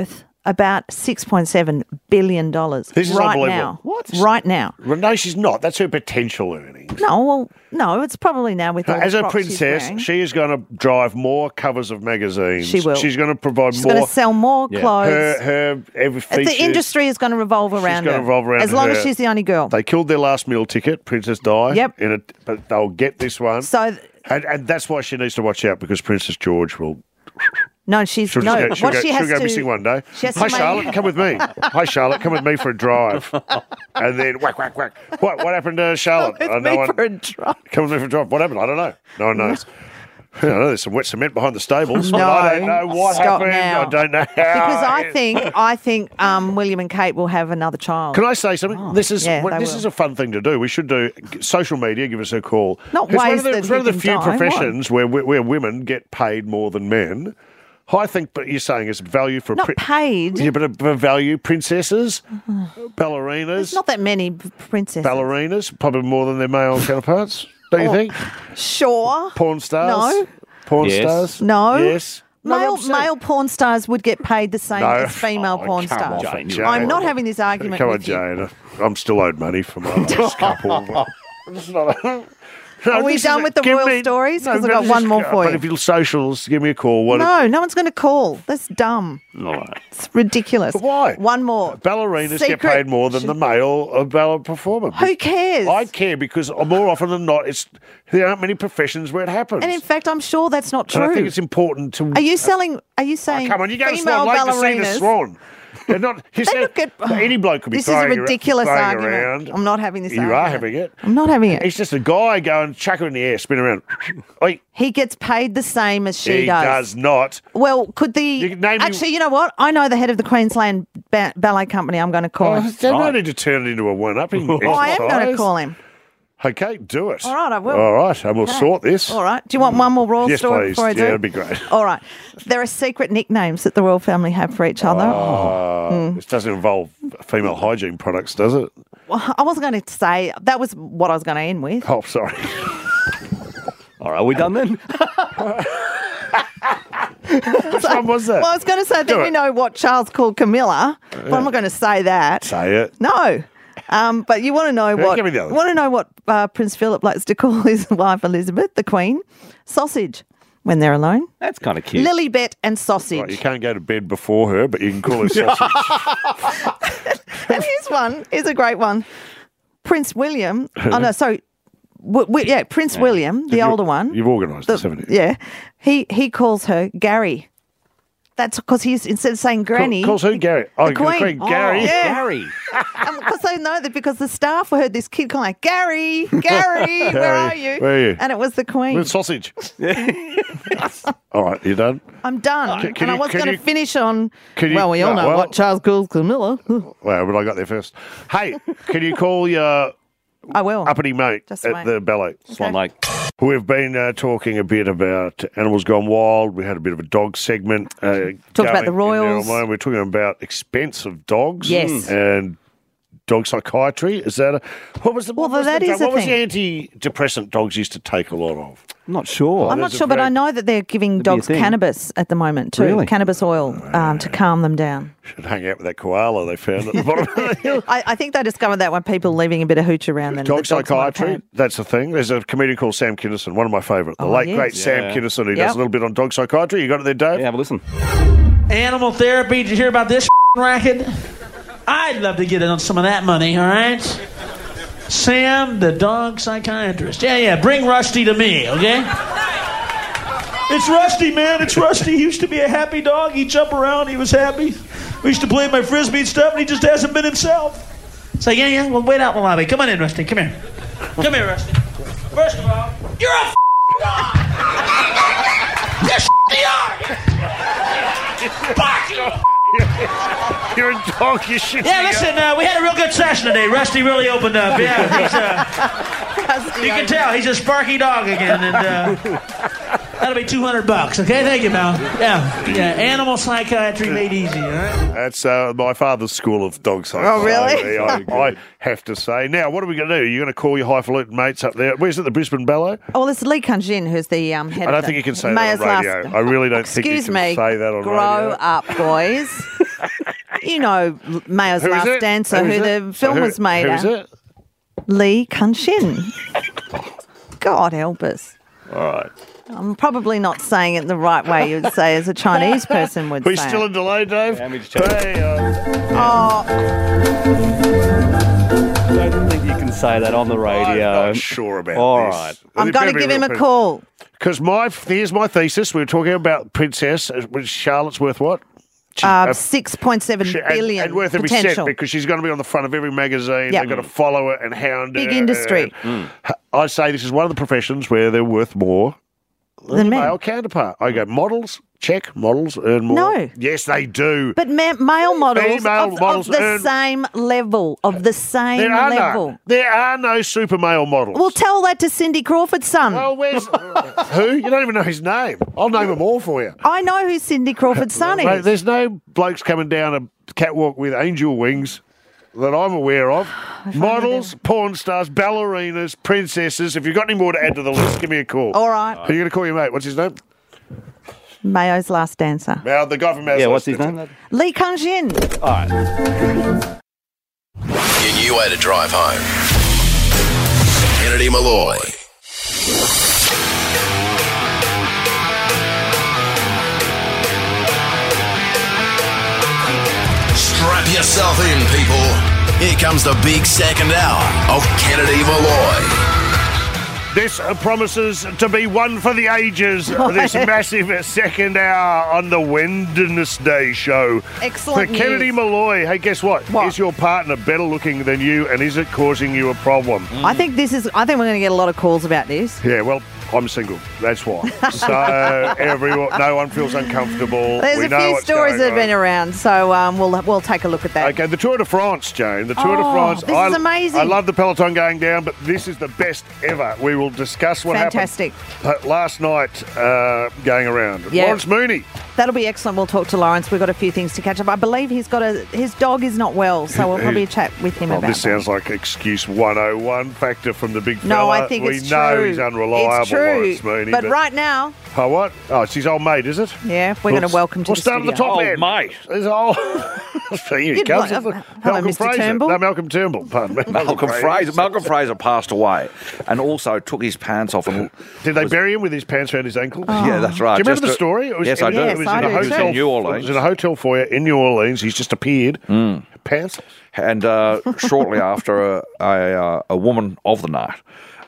about six point seven billion dollars This is right unbelievable. now. What? Right now. Well, no, she's not. That's her potential earnings. No, well, no, it's probably now with all As the a frocks she's princess, wearing. she is going to drive more covers of magazines. She will. She's going to provide She's more. going to sell more Yeah. clothes. Her, her every feature. the industry is going to revolve around She's going her. to revolve around as long her. as she's the only girl. They killed their last meal ticket, Princess Di. Yep. In a, but they'll get this one. So, and, and that's why she needs to watch out because Princess George will. no, she's She'll, no. just go, she'll, what go, she she'll has go to, missing one day. she has to Hi, make- Charlotte, come with me. Hi, Charlotte, come with me for a drive. And then whack, whack, whack. What what happened to Charlotte? With Uh, no me one- for a drive. Come with me for a drive. What happened? I don't know. No one knows. I don't know. There's some wet cement behind the stables. No, but I don't know what stop happened. now. I don't know how. Because I think I think um, William and Kate will have another child. Can I say something? this is Oh, yeah, what- they this will. is a fun thing to do. We should do social media. Give us a call. Not 'Cause one ways of the, that it's one you of the can few die. Why? professions where where women get paid more than men. I think, but you're saying it's value for Not paid. Yeah, but a, a value princesses, ballerinas, There's not that many p- princesses. ballerinas, probably more than their male counterparts. Don't you Oh, think? Sure. Porn stars. No. Porn Yes. stars. No. Yes. No, Male, I'm saying- male porn stars would get paid the same No. as female Oh, porn come stars. on, Jane. I'm not having this argument Come on, with you. Jane. I'm still owed money for my last couple. It's not a- No, Are we this done is a- with the give royal me- stories? No, Because I've but got this one is- more for But you. if you're socials, give me a call. What No, no one's going to call. That's dumb. All right. It's ridiculous. But why? One more. Ballerinas Secret- get paid more than the male uh, ballet performer. Who cares? I care because more often than not, it's there aren't many professions where it happens. And in fact, I'm sure that's not And true. I think it's important to. Are you selling? Are you saying? Oh, come on, you go to female Swan Lake to see the ballerinas? swan. They're not. You They said, look at- any bloke could be This is a throwing ar- ridiculous throwing argument. around. I'm not having this. You argument. are having it. I'm not having it. It's just a guy going chuck her in the air, spin around. Oi, He gets paid the same as she he does. does not. Well, could the You can name me- actually? You know what? I know the head of the Queensland ba- Ballet Company. I'm going to call Oh, him. don't no need to turn it into a one-upping Oh, I am going to exercise. call him. Okay, do it. All right, I will. All right, and we'll Okay. sort this. All right. Do you want one more royal Yes, story please. before I do? Yeah, that'd be great. All right. There are secret nicknames that the royal family have for each other. Uh, Mm. This doesn't involve female hygiene products, does it? Well, I wasn't going to say that was what I was going to end with. Oh, sorry. All right, are we done then? Which one was that? Well, I was going to say, I Do think we it. know what Charles called Camilla, but I'm not going to say that. Say it. No. Um, but you want to know Yeah, what give me the other. want to know what uh, Prince Philip likes to call his wife Elizabeth, the Queen, sausage when they're alone. That's kind of cute. Lilybet and sausage. Right, you can't go to bed before her, but you can call her sausage. And here's one. Here's a great one. Prince William. Oh no, sorry. W- w- yeah, Prince William, the You- older one. You've organised the- this, haven't you? Yeah, he he calls her Gary. That's because he's instead of saying Granny, Calls who? Gary. Oh, the Queen. Gary. Yeah. Gary. Because they know that because the staff heard this kid calling like Gary, Gary, where Gary, are you? where are you? And it was the Queen. With sausage. All right, you done? I'm done. Can- can and I you- was can going to you- finish on. can you- well, we all no, know well- what Charles calls Camilla. Well, but I got there first. Hey, can you call your I will. uppity mate Just at wait. the ballet? Swan Lake. We've been uh, talking a bit about Animals Gone Wild. We had a bit of a dog segment. Uh, Talked about going the in Royals. our mind. We're talking about expense of dogs. Yes. And dog psychiatry. Is that a... What was the, Well, what was that the, is drug- a What was thing. the antidepressant dogs used to take a lot of? I'm not sure. I'm not there's a sure, but very- I know that they're giving That'd be a dogs thing. cannabis at the moment too. Really? Cannabis oil um, to calm them down. Should hang out with that koala they found at the bottom of the hill. I, I think they discovered that when people leaving a bit of hooch around them. Dog the dogs might have psychiatry, had. that's the thing. There's a comedian called Sam Kinison, one of my favourite. The Oh, late, yes. great Sam Yeah. Kinison, who Yep. does a little bit on dog psychiatry. You got it there, Dave? Yeah, have a listen. Animal therapy. Did you hear about this racket? I'd love to get in on some of that money, all right? Sam, the dog psychiatrist. Yeah, yeah, bring Rusty to me, okay? It's Rusty, man. It's Rusty. He used to be a happy dog. He'd jump around. He was happy. We used to play my frisbee and stuff, and he just hasn't been himself. So, yeah, yeah, well, wait out in the lobby. Come on in, Rusty. Come here. Come here, Rusty. First of all, you're a f- dog. You're a dog. You're a dog, you shit. Yeah, listen, uh, we had a real good session today. Rusty really opened up. Yeah, he's, uh, you can tell he's a sparky dog again, and uh, that'll be two hundred bucks. Okay, thank you, Mel. Yeah, yeah. Animal psychiatry made easy. All right. That's uh, my father's school of dog psychiatry. Oh, really? I, I have to say. Now, what are we going to do? You're going to call your highfalutin mates up there. Where's it, the Brisbane Ballet? Oh, well, it's Lee Kun-jin who's the um, head I don't of the think you can say Mayor's that on radio. last- I really don't think you Excuse can me. say that on Grow radio. up, boys. You know Mayo's Who is Last it? Dancer, Who who, is the it? film Who- was made who is of. it? Lee Kun-shin. God help us. All right. I'm probably not saying it the right way you'd say as a Chinese person would We say still it. in delay, Dave? Let me just check. Hey, uh, Oh, I don't think you can say that on the radio. I'm not sure about All this. right. I'm going to give him a call. Because my here's my thesis. We were talking about Princess. uh, Was Charlotte's worth what? She- Uh, uh, six point seven she- and- billion and, worth every potential. cent because she's going to be on the front of every magazine. Yep. They've got to follow her and hound Big her. industry. and- I say this is one of the professions where they're worth more than Than the men. male counterpart. I go models. Check models earn more. No. Yes, they do. But ma- male models, Female of, models of the earn- same level, of the same There are level. no. There are no super male models. Well, tell that to Cindy Crawford's son. Well, where's who? You don't even know his name. I'll name them all for you. I know who Cindy Crawford's son Mate, is. there's no blokes coming down a catwalk with angel wings that I'm aware of. Models, porn stars, ballerinas, princesses. If you've got any more to add to the list, give me a call. All right. Who are you going to call your mate? What's his name? Mayo's Last Dancer. Now, the guy from Mayo's Yeah, Last what's his Dancer. name? Lee Kun-shin. All right. Your new way to drive home. Kennedy Malloy. Strap yourself in, people. Here comes the big second hour of Kennedy Malloy. This uh, promises to be one for the ages. This massive second hour on the Wednesday show. Excellent For Kennedy news. Malloy, hey, guess what? What? Is your partner better looking than you, and is it causing you a problem? I think this is. I think we're going to get a lot of calls about this. Yeah, well, I'm single. That's why. So everyone, no one feels uncomfortable. There's we a know few what's stories going that have on. been around, so um, we'll we'll take a look at that. Okay, the Tour de France, Jane. The Tour de Oh, France. this I, is amazing. I love the peloton going down, but this is the best ever. We will discuss what Fantastic. happened uh, last night uh, going around. Yeah. Lawrence Mooney. That'll be excellent. We'll talk to Lawrence. We've got a few things to catch up. I believe he's got a his dog is not well, so we'll probably chat with him Oh, about this that. sounds like excuse one oh one factor from the big fella. No, I think we it's know true. he's unreliable, It's true. Lawrence Mooney. But right now, Oh, what? Oh, it's his old mate, is it? yeah, we're going to welcome to We'll the start at the studio. top Oh, end. mate. There's old. Here he You'd comes. like- It's uh, hello, Malcolm Mister Fraser. Turnbull. No, Malcolm Turnbull. Pardon me. Malcolm Fraser. Malcolm Fraser passed away, and also took his pants off. And Did they bury him with his pants around his ankles? Yeah, that's right. Do you remember Just the a- story? It was yes, in, I do. It was Yes, I in a do hotel. too. In New Orleans. It was in a hotel foyer in New Orleans. He's just appeared. Pants. And uh, shortly after, a, a, uh, a woman of the night,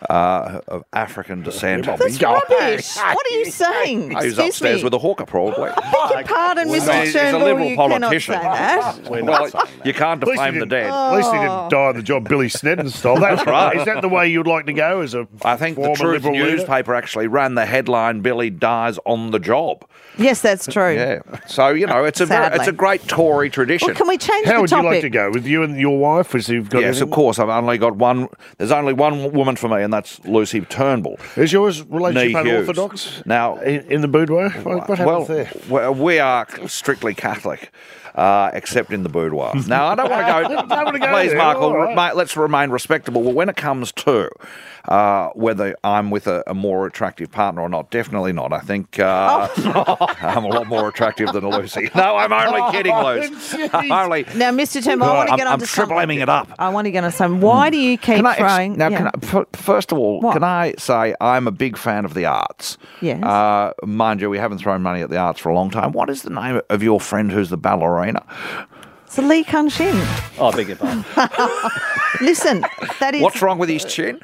uh, of African descent, That's rubbish. What are you saying? he was Excuse upstairs me. with a hawker, probably. Beg your pardon, He's Mister a- he's a Turnbull. Liberal You cannot politician. say that. Well, you can't At least, he defame the didn't, dead. at least he didn't die on the job Billy Snedden style. That's right. Is that the way you'd like to go as a I think the former Truth Liberal leader? newspaper actually ran the headline, Billy dies on the job. Yes, that's true. Yeah. So, you know, it's a very, Sadly. it's a great Tory tradition. Well, can we change How the would topic? you like to go? With you and your wife? As you've got Yes, of anything? course. I've only got one. There's only one woman for me, and that's Lucy Turnbull. Is yours relationship Nee Hughes. unorthodox? Now, In, in the boudoir? What, what well, happens there? well, we are strictly Catholic, uh, except in the boudoir. Now, I don't want to go. Don't wanna go please, there, Michael, all right. mate, let's remain respectable. But when it comes to uh, whether I'm with a, a more attractive partner or not, definitely not. I think uh, I'm a lot more attractive than Lucy. No, I'm only kidding, Lucy. I'm only. Now, Mister Turnbull, I want to I'm, get I'm on to triple something. Ming it up. I want to get on some. Why do you keep Can I ex- throwing? now, yeah. can I, f- first of all, What? can I say I'm a big fan of the arts? Yes. Uh, mind you, we haven't thrown money at the arts for a long time. What is the name of your friend who's the ballerina? It's Lee Kun-shin. Oh, I beg your pardon. Listen, that is. What's wrong with his chin?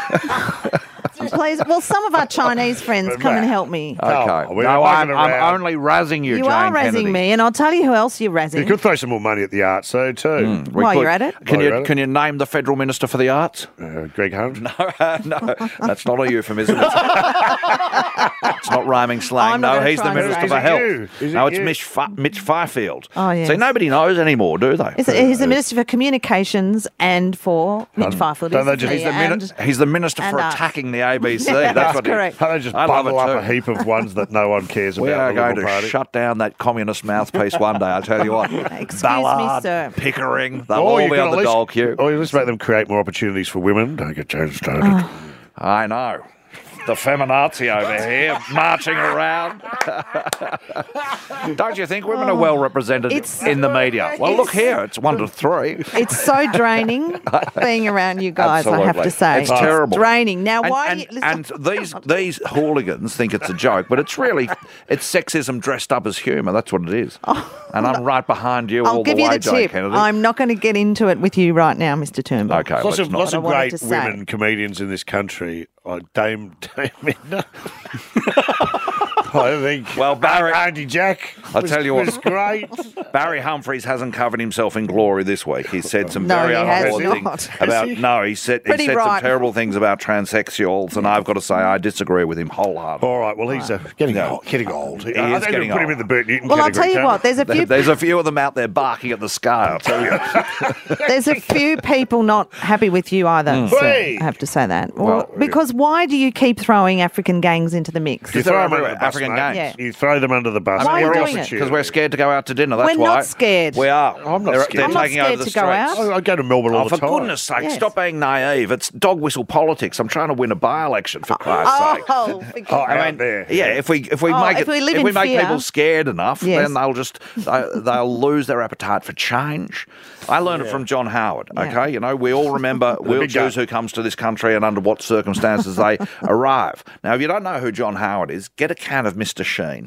Please, well, some of our Chinese friends come and help me. Okay. Oh, we're no, I'm, mucking I'm around. only razzing you, You Jane are razzing Kennedy. me, and I'll tell you who else you're razzing. You could throw some more money at the arts, though, too. We While could- you're at it. Can While you're you at it. can you name the federal minister for the arts? Uh, Greg Hunt? No, no, that's not a euphemism. It's, it's not rhyming slang. I'm not No, gonna he's the try and minister say for it. health. Is it you? Is no, it it's you? Mitch, Fi- Mitch Fifield. Oh, yes. See, nobody knows anymore, do they? He's, he's the Minister for Communications and for Mitch Fifield. don't they isn't just- he? He's the, And- mini- he's the minister and for arts. attacking the A B C. Yeah, that's that's what he- correct. Can't they just I love bundle it up too. a heap of ones that no one cares about? We are the going Liberal to Party? shut down that communist mouthpiece one day, I tell you what. Excuse Ballard, me, sir. Pickering, they'll Or all you be could on at the least- dole queue. Or you just make them create more opportunities for women. Don't get Jones started. Oh. I know. the feminazi over here marching around. Don't you think women are well represented It's- in the media? Well, look here, it's one to three. It's so draining being around you guys, I have to Absolutely. say. It's terrible. draining. Now, And, why and, do you... Listen, and these these hooligans think it's a joke, but it's really it's sexism dressed up as humour. That's what it is. and I'm right behind you I'll all give the you way, the Jay tip. Kennedy. I'm not going to get into it with you right now, Mister Turnbull. Okay, Lots let's of, not. lots I of wanted great to say. women comedians in this country. Oh, Dame, Dame Edna. I think. Well, Barry, Auntie Jack. I'll was, tell you what. was great. Barry Humphries hasn't covered himself in glory this week. He said some No, very he has unpleasant not. things Has about. he? No, he said he Pretty said some right. terrible things about transsexuals, and I've got to say I disagree with him wholeheartedly. All right. Well, he's uh, getting No. old. Getting old. He I is think getting we'll put him old. in the Bert Newton Well, I'll category, tell you can't what, there's a few There's a few of them out there barking at the sky. I'll tell you. There's a few people not happy with you either. So Hey! I have to say that. Well, Well, because why do you keep throwing African gangs into the mix? You They're throw them under everywhere, the bus, African mate. gangs. Yeah. You throw them under the bus. Why are you We're doing off it? the tube. Because we're scared to go out to dinner. That's We're why. not scared. We are. I'm not they're, scared. They're I'm not taking over scared the to go streets. out. I, I go to Melbourne all Oh, the for time. goodness sake, Yes. stop being naive. It's dog whistle politics. I'm trying to win a by-election, for Christ's sake. Oh, forget Oh, it. out there. Yeah, if we if we Oh, make if it we live if in we make fear. people scared enough, Yes. then they'll just they, they'll lose their appetite for change. I learned it from John Howard. Yeah. Okay, you know we all remember we'll big guy. choose who comes to this country and under what circumstances they arrive. Now, if you don't know who John Howard is, get a can of Mister Sheen.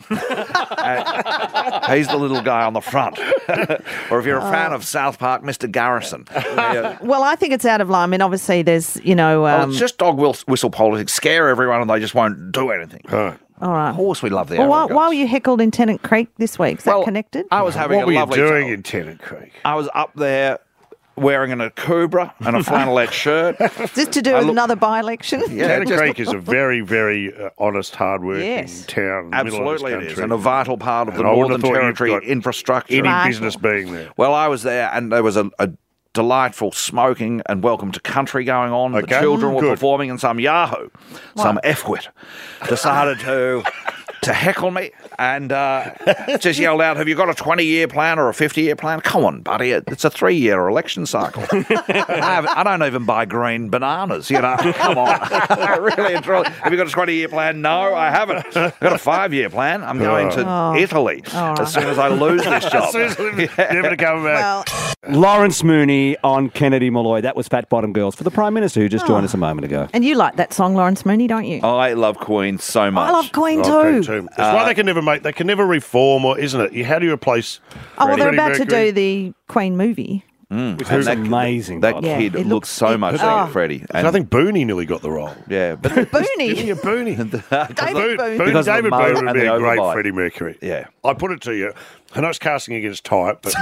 Uh, he's the little guy on the front. Or if you're a fan of South Park, Mister Garrison. Yeah. Well, I think it's out of line. I mean, obviously, there's, you know... Well, Um, it's just dog whis- whistle politics. Scare everyone and they just won't do anything. Right. all right. Of course, we love the Well, why, Africans. why were you heckled in Tennant Creek this week? Is Well, that connected? I was having What a were you lovely doing time. in Tennant Creek? I was up there wearing an Akubra and a flannelette shirt. Is this to do I with look- another by-election? Yeah, Tennant just- Creek is a very, very uh, honest, hard-working Yes. town. In the middle of this Absolutely it is, country. and a vital part of the And I wouldn't Northern have thought you've Territory got infrastructure. Any Vital. business being there. Well, I was there, and there was a, a delightful smoking and welcome to country going on. The Okay. children Mm, were good. performing, and some yahoo, some f-wit, decided to to heckle me and uh, just yelled out, "Have you got a twenty-year plan or a fifty-year plan? Come on, buddy, it- it's a three-year election cycle. I, have, I don't even buy green bananas, you know. Come on, really and truly. Have you got a twenty-year plan? No, I haven't. I've got a five-year plan. I'm going to Oh. Italy as soon as I lose this job. Never to come back. Well, Lawrence Mooney on Kennedy Malloy. That was Fat Bottom Girls for the Prime Minister, who just joined us a moment ago. and you like that song, Lawrence Mooney, don't you? I love Queen so much. I love Queen Oh, too. Queen too. That's why they can never make. They can never reform, or isn't it? You, how do you replace? Oh, well, they're Freddie about to Mercury? do the Queen movie. Mm. Which And was that, amazing, That by the way. kid Yeah, it looks looks- so much it- like oh. Freddie. I think Booney nearly got the role. yeah, but Booney. Yeah, Booney. David Boone, Boone. Boone, Because of the David mo Boone would and be the a great overbite. Freddie Mercury. Yeah. I put it to you. I know it's casting against type, but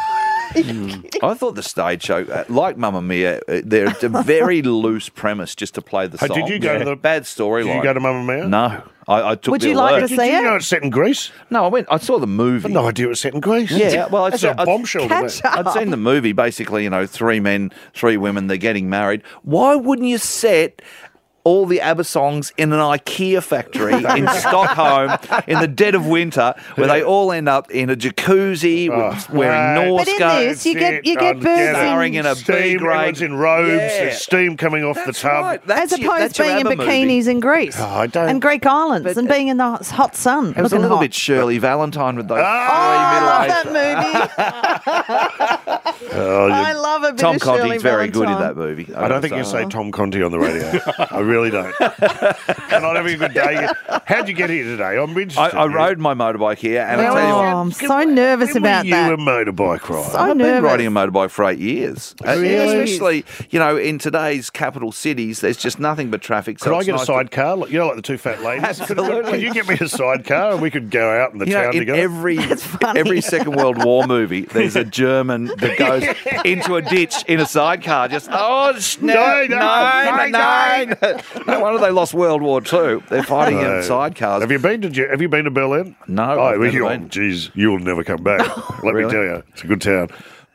I thought the stage show, uh, like Mamma Mia, uh, they're a very loose premise just to play the Hey, song. did you go to the- bad storyline? did you go to Mamma Mia? No, I, I took Would the you like alert. to Did see you it? know it's set in Greece? No, I went. I saw the movie. No idea it was set in Greece. Yeah, well, that's it's a bombshell. to me. Catch up. I'd seen the movie. Basically, you know, three men, three women. They're getting married. Why wouldn't you set all the ABBA songs in an IKEA factory in Stockholm in the dead of winter, where they all end up in a jacuzzi with, wearing right. Norse But in guards, this, you get you get I'd birds get it. starring in a Steam, B everyone's grade. in robes. Yeah. There's steam coming off the That's tub. right. That's As your- opposed that's to your being in ABBA movie. bikinis in Greece Oh, I don't- and Greek islands But- and being in the hot sun. It was a looking little hot. bit Shirley Valentine with those Oh, I love three that middle-aged. movie. Oh, you- I love a bit Tom of Shirley Conti's very good in Valentine. that movie. I don't think you say Tom Conti on the radio. I really don't. I'm not having a good day. How'd you get here today? I'm interested. I, I rode my motorbike here, and I Oh, tell you what, I'm so nervous When were about you that. a motorbike ride? So I've been nervous. riding a motorbike for eight years. And Really? especially, you know, in today's capital cities, there's just nothing but traffic. So Could I it's get a nice to- sidecar? Like, you know, like the two fat ladies? Could, Absolutely. could you get me a sidecar and we could go out in the You know, town in together? every funny. every Second World War movie, there's a German that goes into a ditch in a sidecar. Just oh snap, No, no, nine, no, nine. No wonder they lost World War Two. They're fighting No. in sidecars. Have you been to Ge- Have you been to Berlin? No, Oh, I've well, never you, been. geez, you'll never come back. Let Really? me tell you, it's a good town.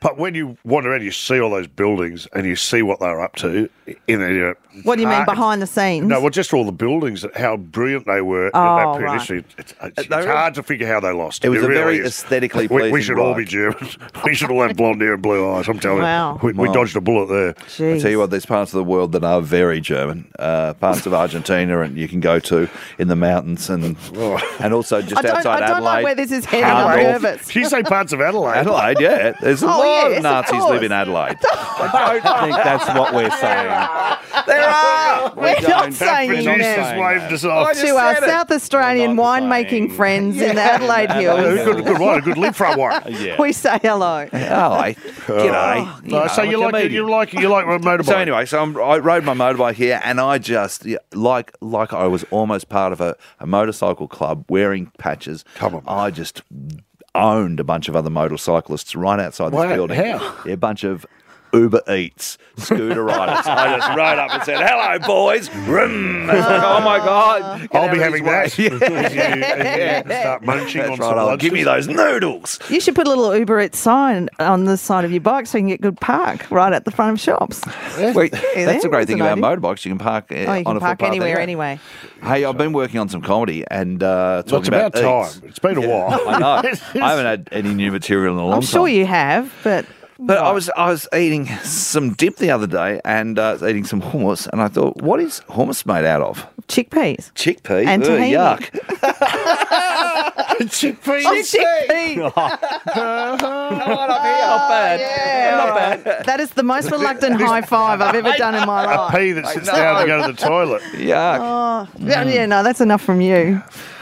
But when you wander around, you see all those buildings and you see what they're up to in the. Uh, What do you mean uh, behind the scenes? No, well, just all the buildings, how brilliant they were Oh, in that period right. of history. It's, it's, it's hard to figure how they lost. It was a really very is. aesthetically We, we pleasing should all ride. be German. We should all have blonde hair and blue eyes. I'm telling Wow. you, we, we Wow. dodged a bullet there. I tell you what, there's parts of the world that are very German. Uh, parts of Argentina, and you can go to in the mountains, and and also just I don't, outside I don't Adelaide. like where this is heading. I'm Hardorf. nervous. You say parts of Adelaide? Adelaide, yeah. There's a Oh, lot yes, of of Nazis course. live in Adelaide. I don't think that's what we're saying. There are. We're don't. not That saying Producers that. waved us off. To our South Australian winemaking friends in the Adelaide Hills, Good, good one, a good lip front one. Yeah. we say hello. Hello. G'day. No, so you like you like you like a motorbike. So anyway, so I'm, I rode my motorbike here, and I just yeah, like like I was almost part of a, a motorcycle club, wearing patches. Come on, I just owned a bunch of other motorcyclists right outside this Wow, building. how? Yeah, a bunch of Uber Eats scooter riders. I just rode up and said, "Hello, boys!" Vroom. It's like, oh my god! Get I'll out be of having his that. way. As you- as you start munching That's on right. some I'll lunches. give me those noodles. You should put a little Uber Eats sign on the side of your bike so you can get good park right at the front of shops. Wait, Yeah, that's the great that's thing an about idea. motorbikes. You can park uh, Oh, you on can a park footpath anywhere anyway. anyway. Hey, I've been working on some comedy and uh, talking Well, it's about Eats. time. It's been a while. I know. I haven't had any new material in a long I'm time. sure you have, but But I was I was eating some dip the other day and uh, eating some hummus, and I thought, what is hummus made out of? chickpeas. Chickpea. And Ugh, tahini. yuck. Chickpeas. Oh, chickpea. Not bad. Yeah, Not all right. bad. That is the most reluctant high five I've ever done in my A life. pea that sits down to go to the toilet. Yuck. Oh, yeah, yeah, no, that's enough from you.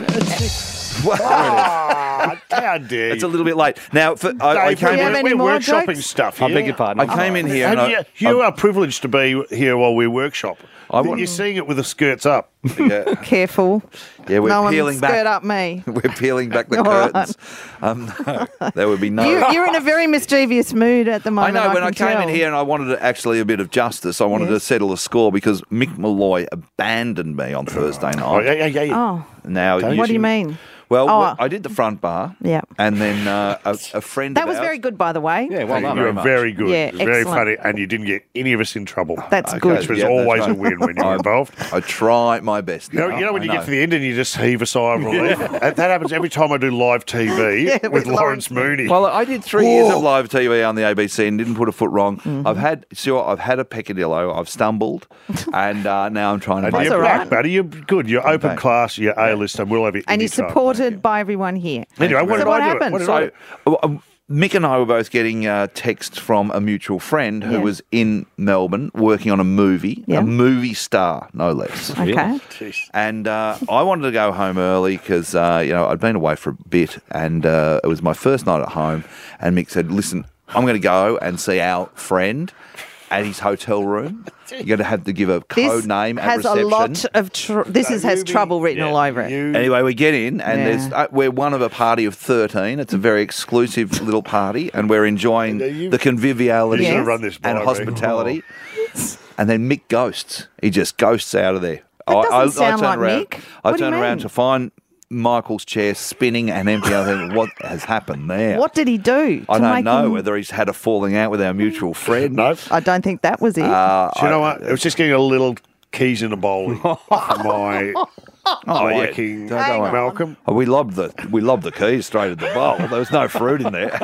Ah, how dare you? It's a little bit late. Now, for, I, I Dave, came you we're, have in. any we're more workshopping jokes? stuff I here. beg your pardon. I came in here and And I, you, you are privileged to be here while we workshop. I want- You're seeing it with the skirts up. yeah, Careful. yeah, we're no one peeling skirt back. up me. We're peeling back the All right. curtains. Um, no, there would be no. You, you're in a very mischievous mood at the I moment. know, when can I came tell. in here and I wanted to, actually a bit of justice, I wanted to Yes. settle a score because Mick Malloy abandoned me on Thursday night. Oh, yeah, yeah, yeah. yeah. Oh, Now, what do you mean? Well, Oh. I did the front bar. Yeah. And then uh, a, a friend That of was ours- very good, by the way. Yeah, well You done. were Very much. very good. Yeah, very excellent. funny, and you didn't get any of us in trouble. That's Okay, good. Which was yeah, that's always right. a win when you were I- involved. I try my best. You know, now, you know when I you get to the end and you just heave a sigh of relief? That that happens every time I do live T V Yeah, with with Lawrence Mooney. Well, I did three years Whoa. of live T V on the A B C and didn't put a foot wrong. Mm-hmm. I've had, sure, I've had a peccadillo. I've stumbled, and uh, now I'm trying to. and make you're all back, right. buddy. You're good. You're open back. class. You're A-list, and we'll have you And you're anytime. supported by everyone here. Anyway, what so did what I do? happened? What did I So, do? uh, Mick and I were both getting uh, texts from a mutual friend who Yeah. was in Melbourne working on a movie, Yeah. a movie star, no less. Okay. And uh, I wanted to go home early because, uh, you know, I'd been away for a bit and uh, it was my first night at home. And Mick said, listen, I'm going to go and see our friend at his hotel room. You're going to have to give a code This name at has a reception. lot of. Tr- this is, has trouble written all over it. Anyway, we get in, and Yeah. there's uh, we're one of a party of thirteen. It's a very exclusive little party, and we're enjoying the conviviality You should have run this by and me. hospitality. And then Mick ghosts. He just ghosts out of there. That doesn't sound turned like around, Mick. I What do you turned around mean? to find Michael's chair spinning and empty. I think, what has happened there? What did he do? I to don't make know him- whether he's had a falling out with our mutual friend. No. I don't think that was it. Uh, Do you know what? It was just getting a little keys in a bowling for my Oh, yeah. liking, Don't- don't worry. Malcolm. Oh, we lobbed the we lobbed the keys straight at the bowl. There was no fruit in there.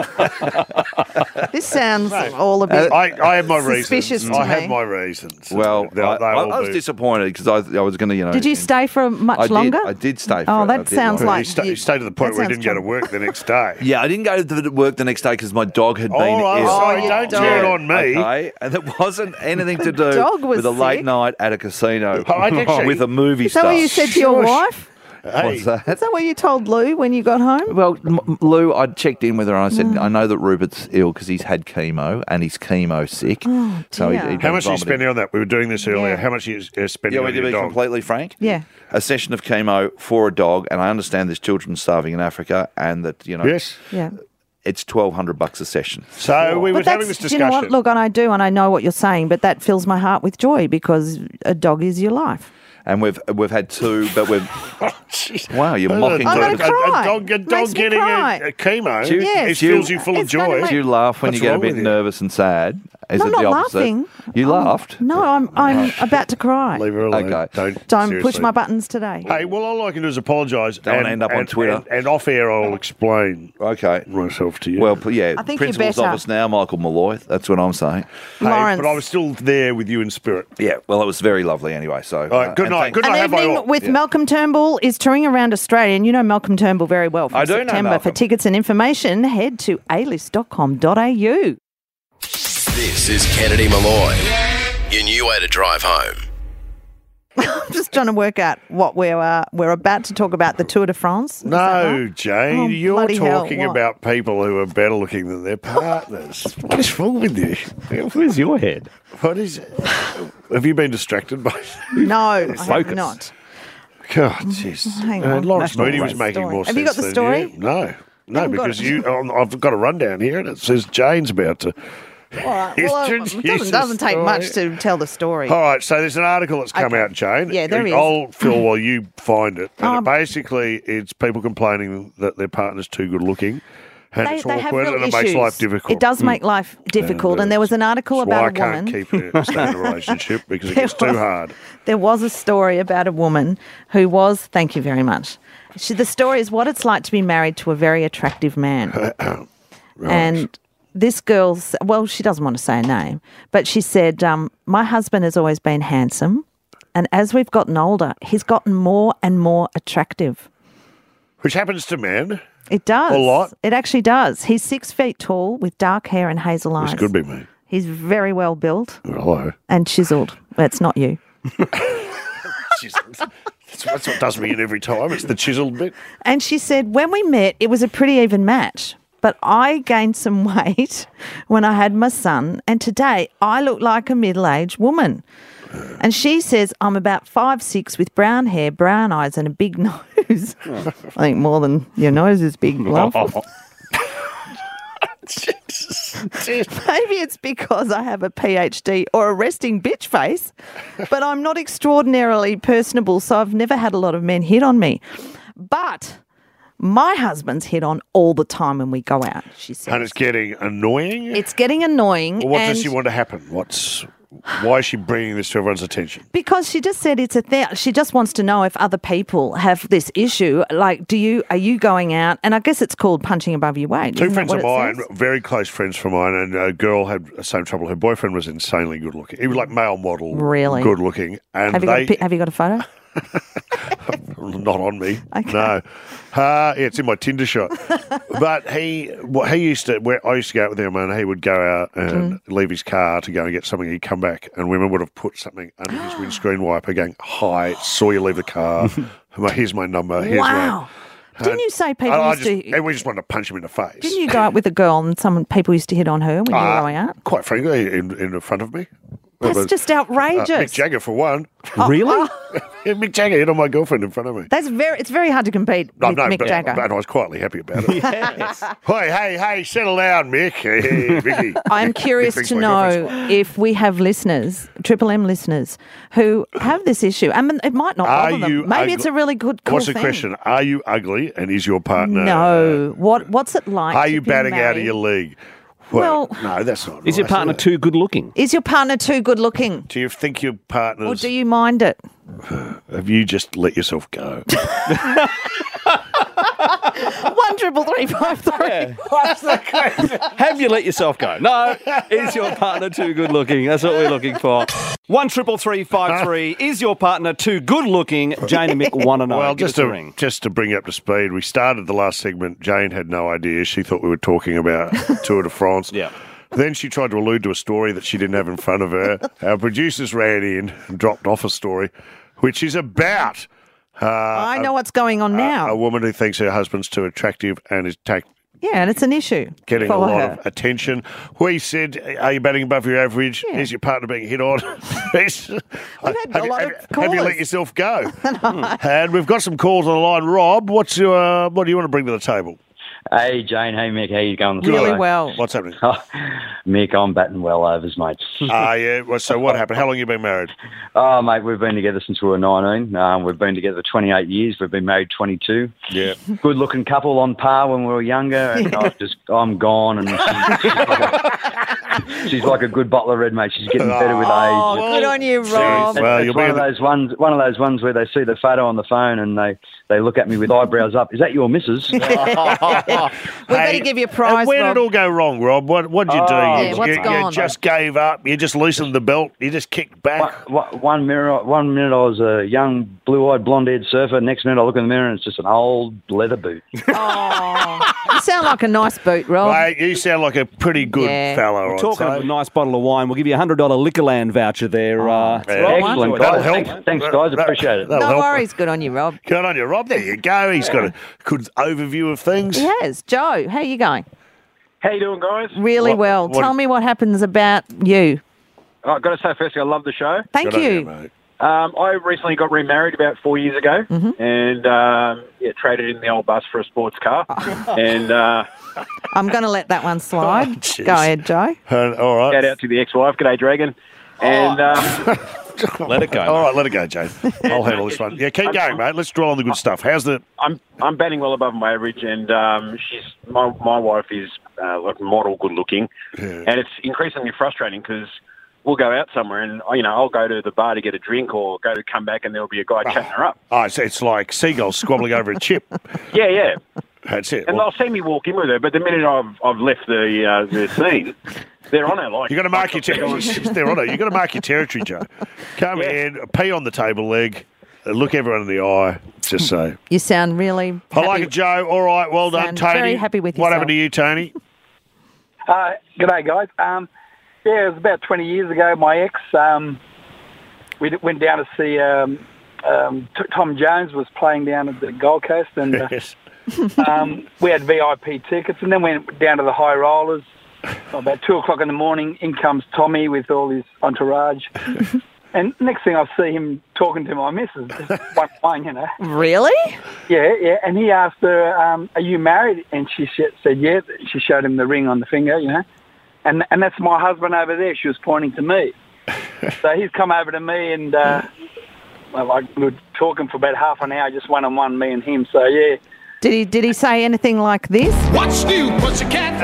this sounds all a bit. I, I have my Suspicious reasons. to I have me. my reasons. Well, They'll- I, they I, will I was be- disappointed because I, I was going to, you know. Did you stay for much I did- longer? I did stay for Oh, a that bit sounds longer. like He, sta- he you- stayed to the point that where he sounds didn't go to work the next day. Yeah, I didn't go to work the next day because my dog had Oh, been I'm ill. sorry. Oh, Don't dog. turn on me. Okay, and it wasn't anything to The do dog was with a late sick. night at a casino Oh, I actually- with a movie Is that star. what you said to your Shush. wife? Hey, What's that? Is that what you told Lou when you got home? Well, M- Lou, I checked in with her and I said, Mm. I know that Rupert's ill because he's had chemo and he's chemo sick. Oh, so he, dear. he'd how been much are you vomiting. spending on that? We were doing this earlier. Yeah. How much are you uh, spending Yeah, we on to your be dog? completely frank. Yeah. A session of chemo for a dog, and I understand there's children starving in Africa, and that you know, Yes. Yeah. it's twelve hundred bucks a session. So we were But having that's, this do you know discussion. what? Look, and I do, and I know what you're saying, but that fills my heart with joy because a dog is your life. and we've we've had two, but we've. Wow, you're I'm mocking. I'm me. gonna cry. A dog, a dog Makes me getting cry. a, a chemo. Do you- Yes. It do you- fills you full of It's gonna joy. make- Do you laugh when What's you get a wrong bit with you? nervous and sad? Is No, it I'm not the opposite? laughing. You laughed? No, I'm I'm about to cry. Leave her alone. Okay. Don't, Don't seriously. push my buttons today. Hey, well, all I can do is apologise. Don't and, end up on and- Twitter. And, and off air, I'll explain Okay. myself to you. Well, p- yeah, I think you're principal's better. office now, Michael Malloy. That's what I'm saying. Hey, Lawrence. but I was still there with you in spirit. Yeah, well, it was very lovely anyway. So, All right, good and night. thank- Good An night. Have I all? evening with Yeah. Malcolm Turnbull is touring around Australia, and you know Malcolm Turnbull very well. From I do know September. Malcolm. For tickets and information, head to a list dot com dot a u. This is Kennedy Malloy. Your new way to drive home. I'm just trying to work out what we're uh, we're about to talk about the Tour de France. Is that No, right? Jane, Oh, you're bloody hell, talking what? about people who are better looking than their partners. What is wrong with you? Where's your head? What is it? Have you been distracted by No, I have Focus. not. God, jeez. Hang Uh, on. Lawrence National Moody was Race making story. more Have sense you got the than story? you. No. No, Haven't got because it. you, um, I've got a rundown here and it says Jane's about to. All right. Well, uh, it introduce doesn't, doesn't the take story. much to tell the story. All right, so there's an article that's come Okay. out, Jane. Yeah, there is. I'll fill while you find it. And Um, it basically, it's people complaining that their partner's too good looking, and They, it's they have awkward, real and it issues. makes life difficult. It does make life difficult, And, uh, and there was an article That's why about I a can't woman. keep uh, stay in a relationship because it There gets too was- hard. There was a story about a woman who was. Thank you very much. She, the story is what it's like to be married to a very attractive man. And this girl's, well, she doesn't want to say a name, but she said, um, my husband has always been handsome. And as we've gotten older, he's gotten more and more attractive. Which happens to men. It does. A lot. It actually does. He's six feet tall with dark hair and hazel eyes. Which could be me. He's very well built Hello. and chiseled. That's not you. Chiseled. That's, that's what does me in every time. It's the chiseled bit. And she said, when we met, it was a pretty even match. But I gained some weight when I had my son, and today I look like a middle-aged woman. And she says, I'm about five six with brown hair, brown eyes, and a big nose. I think more than your nose is big, love. Maybe it's because I have a PhD or a resting bitch face, but I'm not extraordinarily personable, so I've never had a lot of men hit on me. But my husband's hit on all the time when we go out, she said. And it's getting annoying. It's getting annoying. Well, what and does she want to happen? What's why is she bringing this to everyone's attention? Because she just said it's a thing. She just wants to know if other people have this issue. Like, do you are you going out? And I guess it's called punching above your weight. Two isn't friends that of what mine, it says? very close friends of mine, and a girl had the same trouble. Her boyfriend was insanely good looking. He was like male model, Really? good looking. And Have you they, got a, pi- have you got a photo? not on me. Okay. No. Uh, yeah, it's in my Tinder shot. But he well, he used to, where I used to go out with him, and he would go out and Mm. leave his car to go and get something. He'd come back, and women would have put something under his windscreen wiper going, hi, saw you leave the car. Here's my number. Here's Wow. my... Didn't you say people I, I used just, to? And we just wanted to punch him in the face. Didn't you go out with a girl and someone people used to hit on her when you were Uh, going out? Quite frankly, in, in front of me. That's Well, just uh, outrageous. Mick Jagger, for one. Really? Yeah, Mick Jagger hit on my girlfriend in front of me. That's very. It's very hard to compete No, with no, Mick but, Jagger. but I was quietly happy about it. Hey, hey, hey, settle down, Mick. Hey, Vicky. I'm Mick curious thinks to my girlfriend's know if we have listeners, Triple M listeners, who have this issue. I mean, it might not Are bother you them. Maybe it's ugly- a really good, cool What's the thing. question? Are you ugly and is your partner? No. What What's it like? Are to you be batting out of married? your league? Well- no, that's not Is your right, partner it? too good looking? Is your partner too good looking, Do you think your or partner's... do you mind it? Have you just let yourself go? One triple three five three. What's the question? Have you let yourself go? No. Is your partner too good looking? That's what we're looking for. One triple three five three. Is your partner too good looking? Jane and Mick want to know. Well, Give just us a to, ring. just to bring you up to speed, we started the last segment. Jane had no idea. She thought we were talking about Tour de France. Yeah. Then she tried to allude to a story that she didn't have in front of her. Our producers ran in and dropped off a story, which is about uh, I know a, what's going on a, now. a woman who thinks her husband's too attractive and is ta- yeah, and it's an issue. getting for a lot her. of attention. We said, are you batting above your average? Yeah. Is your partner being hit on? We've had have, a you- lot have, of have you let callers. yourself go? And we've got some calls on the line. Rob, what's your, uh, what do you want to bring to the table? Hey, Jane. Hey, Mick. How you going? this Really morning? well. What's happening? Mick, I'm batting well overs, mate. Ah, yeah. Well, so what happened? How long have you been married? Oh, mate, we've been together since we were nineteen. Um, we've been together twenty-eight years. We've been married twenty-two. Yeah. Good-looking couple on par when we were younger, and I've just, I'm gone, and she's, she's like a good bottle of red, mate. She's getting better with age. Oh, good on you, Rob. It's, Well, it's you'll one be of in the- those ones. One of those ones where they see the photo on the phone and they, they look at me with eyebrows up. Is that your missus? We better give you a prize, And where Rob. did it all go wrong, Rob? What What did you do? Oh, you, Yeah, what's you, gone? you just gave up. You just loosened the belt. You just kicked back. One, one minute, one minute I was a young, blue-eyed, blonde-haired surfer. Next minute I look in the mirror and it's just an old leather boot. Oh, you sound like a nice boot, Rob. Mate, you sound like a pretty good Yeah. fella. We're I'd talking say. of a nice bottle of wine. We'll give you a hundred dollar Liquorland voucher there. uh, Yeah. Rob. Excellent, That'll guys. help. Thanks, thanks, guys. That- Appreciate it. that'll no help. worries. Good on you, Rob. Good on you, Rob. There you go. He's got a good overview of things. He has. Joe, how you going? How you doing, guys? Really What- well. what- Tell me what happens about you. Oh, I've got to say, firstly, I love the show. Thank Good on you. mate. Um, I recently got remarried about four years ago, Mm-hmm. and um, yeah, traded in the old bus for a sports car. and uh, I'm going to let that one slide. Oh, jeez. Go ahead, Joe. Uh, all right. shout out to the ex-wife. G'day, Dragon. And um, Let it go. All right, let it go, Jane. I'll handle this one. Yeah, keep going, mate. Let's dwell on the good stuff. How's the... I'm I'm batting well above my average, and um, she's my my wife is uh, like model good looking, and it's increasingly frustrating because we'll go out somewhere, and you know I'll go to the bar to get a drink or go to come back, and there'll be a guy chatting her up. Oh, it's, it's like seagulls squabbling over a chip. Yeah, yeah. That's it. And Well, they'll see me walk in with her, but the minute I've I've left the uh, the scene, they're on her like. you got to mark your territory. They're on it. You got to mark your territory, Joe. Come in, pee on the table leg, look everyone in the eye. Just say, You sound really I like happy. it, Joe. All right, well done, Sound Tony. very happy with What yourself. happened to you, Tony? Uh, g'day, guys. Um, yeah, it was about twenty years ago. My ex, um, we d- went down to see um, um, T- Tom Jones was playing down at the Gold Coast, and uh, Yes. um, we had V I P tickets, and then we went down to the High Rollers. About two o'clock in the morning, in comes Tommy with all his entourage. And next thing I see him talking to my missus, just one line, you know. Really? Yeah, yeah. And he asked her, um, are you married? And she sh- said, yeah. She showed him the ring on the finger, you know. And and that's my husband over there. She was pointing to me. So he's come over to me and, uh, well, like, we were talking for about half an hour, just one-on-one, me and him. So, yeah. Did he did he say anything like this? What's new, pussycat?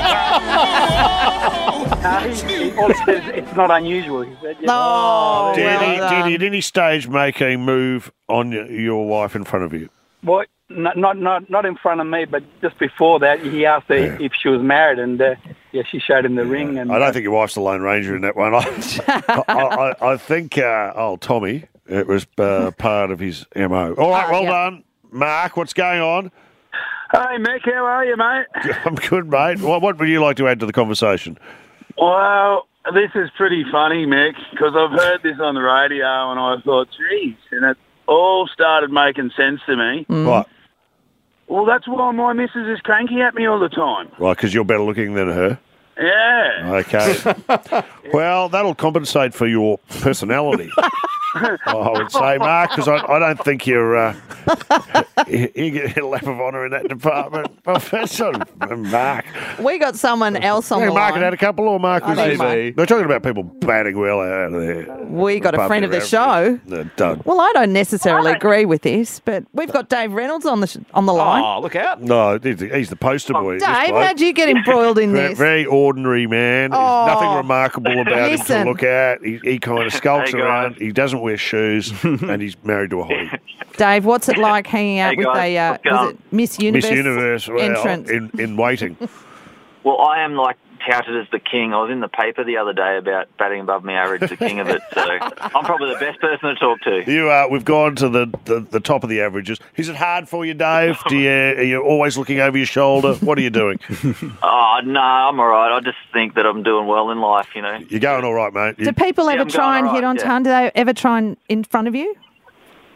Uh, he, he, all he says, it's not unusual. He said, yeah. Oh, Did, well he, done. did he at any stage make a move on y- your wife in front of you? Well, not, not not not in front of me, but just before that, he asked her if she was married, and uh, yeah, she showed him the ring. And I don't think your wife's the Lone Ranger in that one. I, I, I, I think, uh, oh, Tommy, it was uh, part of his M O. All right, Ah, well yeah. done. Mark, what's going on? Hey, Mick, how are you, mate? I'm good, mate. What, what would you like to add to the conversation? Well, this is pretty funny, Mick, because I've heard this on the radio and I thought, geez, and it all started making sense to me. Right, Well, that's why my missus is cranky at me all the time. right, because you're better looking than her. Yeah. Okay. Well, that'll compensate for your personality, I would say, Mark, because I, I don't think you're uh, you, you get a lap of honour in that department. Professor Mark. We got someone else on Yeah, the Mark line. had a couple, or Mark I was think easy. They're talking about people batting well out of there. We got a Above friend of their the show. average. They're done. Well, I don't necessarily agree with this, but we've got Dave Reynolds on the sh- on the line. Oh, look out. No, he's the, he's the poster boy. this Dave, bloke. how'd you get embroiled in Very, this? very ordinary man. There's Oh. nothing remarkable about him Listen. to look at. He, he kind of skulks Hey, guys. around. He doesn't wear shoes, and he's married to a hottie. Dave, what's it like hanging out Hey, with guys. a uh, What's going was it Miss Universe, Miss Universe well, entrant? in, in waiting. Well, I am like touted as the king. I was in the paper the other day about batting above my average, the king of it. So I'm probably the best person to talk to. You uh, we've gone to the, the, the top of the averages. Is it hard for you, Dave? Do you, are you always looking over your shoulder? What are you doing? Oh, no, I'm all right. I just think that I'm doing well in life, you know. You're going all right, mate. Do people Yeah, ever I'm try going and all hit right, on yeah. time? Do they ever try and in front of you?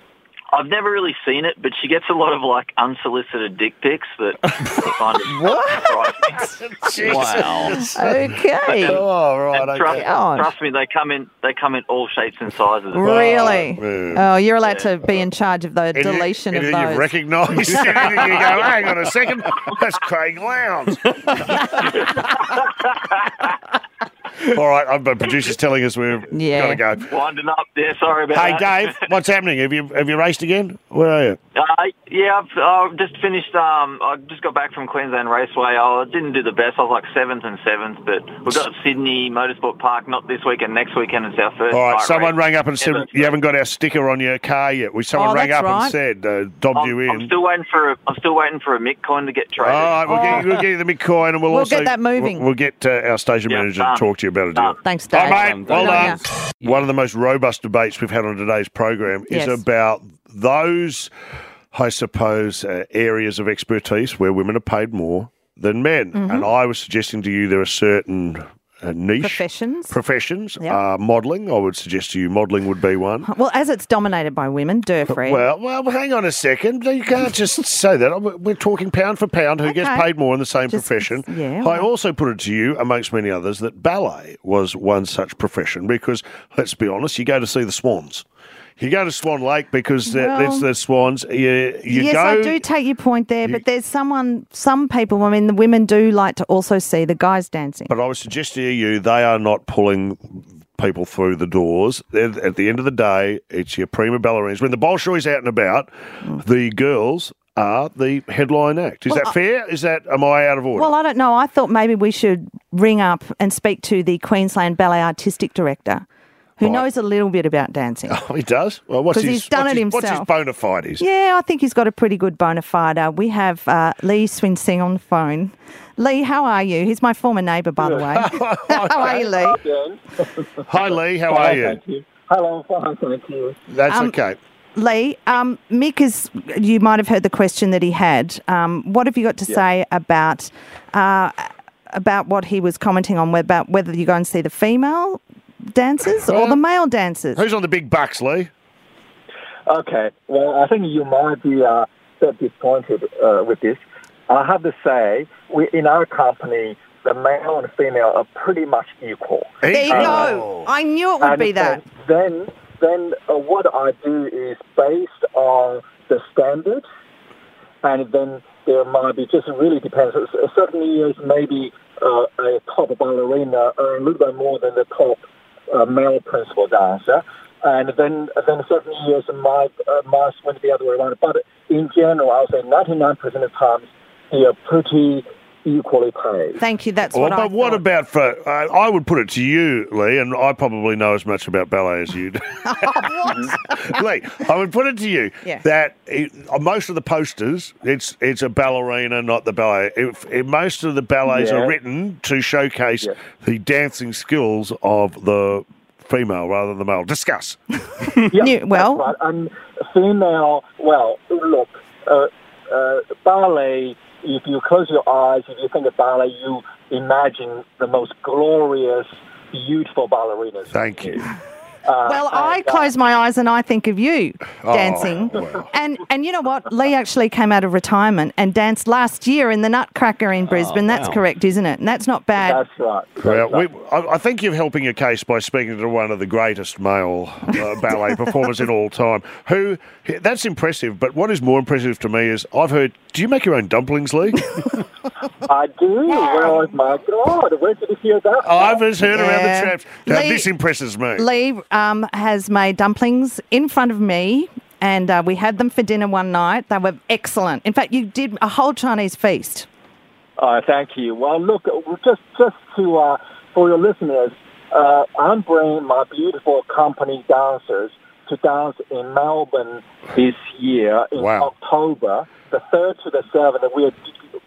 I've never really seen it, but she gets a lot of like unsolicited dick pics that kind of surprise me. Wow. Okay. Oh, right. And Okay. trust, God. trust me, they come in. They come in all shapes and sizes. Really? yeah. Oh, you're allowed to be in charge of the Anything- deletion of anything those. you've recognised? Anything you go, hang on a second, that's Craig Lowndes. All right, our producer's telling us we've Yeah. got to go. Winding up. Yeah, sorry about Hey, that. Dave, what's happening? Have you have you raced again? Where are you? Uh, yeah, I've, I've just finished. Um, I just got back from Queensland Raceway. I didn't do the best. I was like seventh and seventh, but we've got Sydney Motorsport Park not this weekend, next weekend. It's our first. All right, night someone race. rang up and said Ever. you haven't got our sticker on your car yet. We someone Oh, rang that's up right. and said uh, dobbed I'm, you in. I'm still waiting for. A, I'm still waiting for a Mick coin to get traded. All right, we'll, get, we'll get you the Mick coin, and we'll, We'll also get that moving. We'll, we'll get uh, our station Yeah, manager done. to talk to you about a deal. Done. Thanks, Dave. All right, mate. Well Good on done. One of the most robust debates we've had on today's program is Yes. about those, I suppose, uh, areas of expertise where women are paid more than men. Mm-hmm. And I was suggesting to you there are certain uh, niche Professions. professions. Yep. Uh, modelling, I would suggest to you, modelling would be one. Well, as it's dominated by women, Durfree. Well, well, hang on a second. You can't just say that. We're talking pound for pound. Who gets Okay. paid more in the same Just- profession? yeah, I well. also put it to you, amongst many others, that ballet was one such profession because, let's be honest, you go to see the swans. You go to Swan Lake because the- Well- it's the swans. You, you yes, go. I do take your point there, but there's someone, some people, I mean, the women do like to also see the guys dancing. But I would suggest to you, they are not pulling people through the doors. They're- At the end of the day, it's your prima ballerinas. When the Bolshoi's out and about, the girls are the headline act. Is Well, that I- fair? Is that, am I out of order? Well, I don't know. I thought maybe we should ring up and speak to the Queensland Ballet Artistic Director, who Right. knows a little bit about dancing. Oh, he does? Well, what's 'Cause his, he's done what's it his, What's his himself. bona fides? Yeah, I think he's got a pretty good bona fide. Uh, we have uh, Lee Swinsing on the phone. Lee, how are you? He's my former neighbour, by the way. How are you, Lee? Hi, Lee. How are you? Thank you. Hello, fine, thank you. That's Um, okay. Lee, um, Mick is, you might have heard the question that he had. Um, what have you got to say about uh, about what he was commenting on, about whether you go and see the female dancers or the male dancers? Who's on the big bucks, Lee? Okay, well, I think you might be uh, a bit disappointed uh, with this. I have to say, we, in our company, the male and female are pretty much equal. There you go. I knew it would And be that. Then, then uh, what I do is based on the standards, and then there might be just really depends. Uh, Certain years, maybe uh, a top ballerina earn a little bit more than the top uh, male principal dancer, and then then certain years might uh, might swing the other way around. But in general, I would say ninety-nine percent of the times they are pretty equally paid. Thank you. That's Well, what but I what thought. about for? Uh, I would put it to you, Lee, and I probably know as much about ballet as you do. Lee, I would put it to you Yeah. that it, on most of the posters, it's it's a ballerina, not the ballet. If, if most of the ballets Yeah. are written to showcase the dancing skills of the female rather than the male. Discuss. Yeah, New- well- that's right. And female, well, look, uh, uh, ballet, if you close your eyes, if you think of ballet, you imagine the most glorious, beautiful ballerinas. Thank you. Uh, Well, I and, uh, close my eyes and I think of you Oh, dancing. well. And and you know what? Lee actually came out of retirement and danced last year in the Nutcracker in Brisbane. That's wow. correct, isn't it? And that's not bad. That's right. That's Well, right. we, I, I think you're helping your case by speaking to one of the greatest male uh, ballet performers in all time. Who that's impressive, but what is more impressive to me is I've heard. Do you make your own dumplings, Lee? I do. Well, my God, where did you hear that? I've just heard around Yeah. the traps. Now, Lee- this impresses me. Lee um, has made dumplings in front of me, and uh, we had them for dinner one night. They were excellent. In fact, you did a whole Chinese feast. Uh, thank you. Well, look, just just to uh, for your listeners, uh, I'm bringing my beautiful company dancers to dance in Melbourne this year in Wow. October, the third to the seventh. We're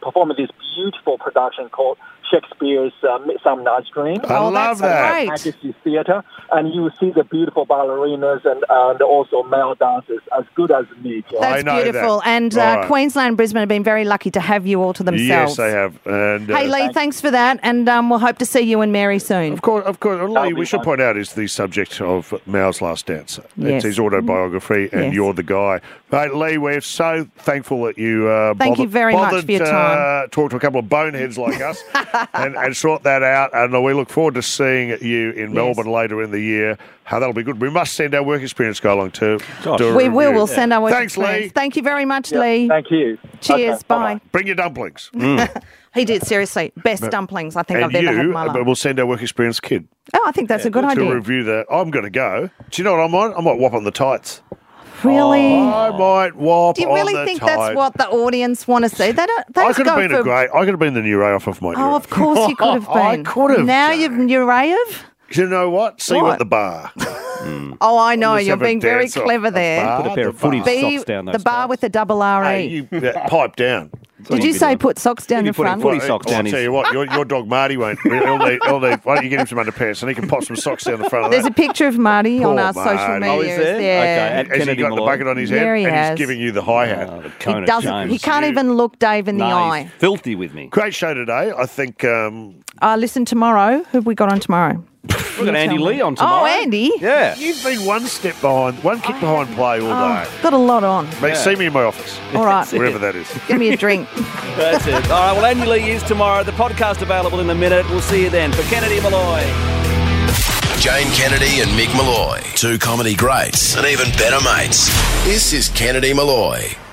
performing this beautiful production called Shakespeare's uh, Midsummer Night's Dream. I oh, love that. At Majesty Theatre, and you will see the beautiful ballerinas and, and also male dancers as good as me. Jack. That's beautiful. That. And uh, right. Queensland and Brisbane have been very lucky to have you all to themselves. Yes, they have. And, uh, hey, Lee, thanks. thanks for that, and um, we'll hope to see you and Mary soon. Of course, of course. Lee, we should fun. point out is the subject of Mao's Last Dance. Yes. It's his autobiography, and yes. you're the guy. Hey, Lee, we're so thankful that you uh, Thank bothered, you very bothered, much for your time. Uh, talk to a couple of boneheads like us and, and sort that out. And we look forward to seeing you in yes. Melbourne later in the year. How that'll be good. We must send our work experience go along too. We will. We'll send our work Thanks, experience. Lee. Thank you very much, yeah, Lee. Thank you. Cheers. Okay, bye. bye-bye. Bring your dumplings. Mm. He did, seriously. Best but, dumplings I think and I've ever you, had in my life. But we'll send our work experience kid. Oh, I think that's yeah, a good to idea. To review that. I'm going to go. Do you know what I might? I might whop on the tights. Really? Oh, I might whop Do you really on the think tights. that's what the audience want to see? They don't. They I could have go been for... a great. I could have been the new Ray off of my. Oh, of course you could have been. I could have. Now you've new Ray of. You know what? See what? you at the bar. Mm. Oh, I know. You're being very clever there. Put a pair of footy Be socks down the those bar tights. with the double R E. Hey, you, uh, pipe down. Did you say put socks down the front? Footy socks well, down I'll tell you what, your, your dog Marty won't. He'll need, he'll need, why don't you get him some underpants and he can pop some socks down the front of There's that. a picture of Marty Poor on our Marty. social media. Oh, is there? Yeah. Okay. Has he got the bucket on his head? There he and has. he's giving you the hi-hat. Oh, the He doesn't. He can't even look Dave in the no, eye. He's filthy with me. Great show today. I think... Um, uh, listen, tomorrow. Who have we got on tomorrow? We've got Andy Lee on tomorrow. Oh, Andy. Yeah. You've been one step behind, one kick behind play all day. Oh, got a lot on. Mate, Yeah. see me in my office. All right. Wherever that is. Give me a drink. That's it. All right, well, Andy Lee is tomorrow. The podcast available in a minute. We'll see you then. For Kennedy Malloy. Jane Kennedy and Mick Malloy. Two comedy greats and even better mates. This is Kennedy Malloy.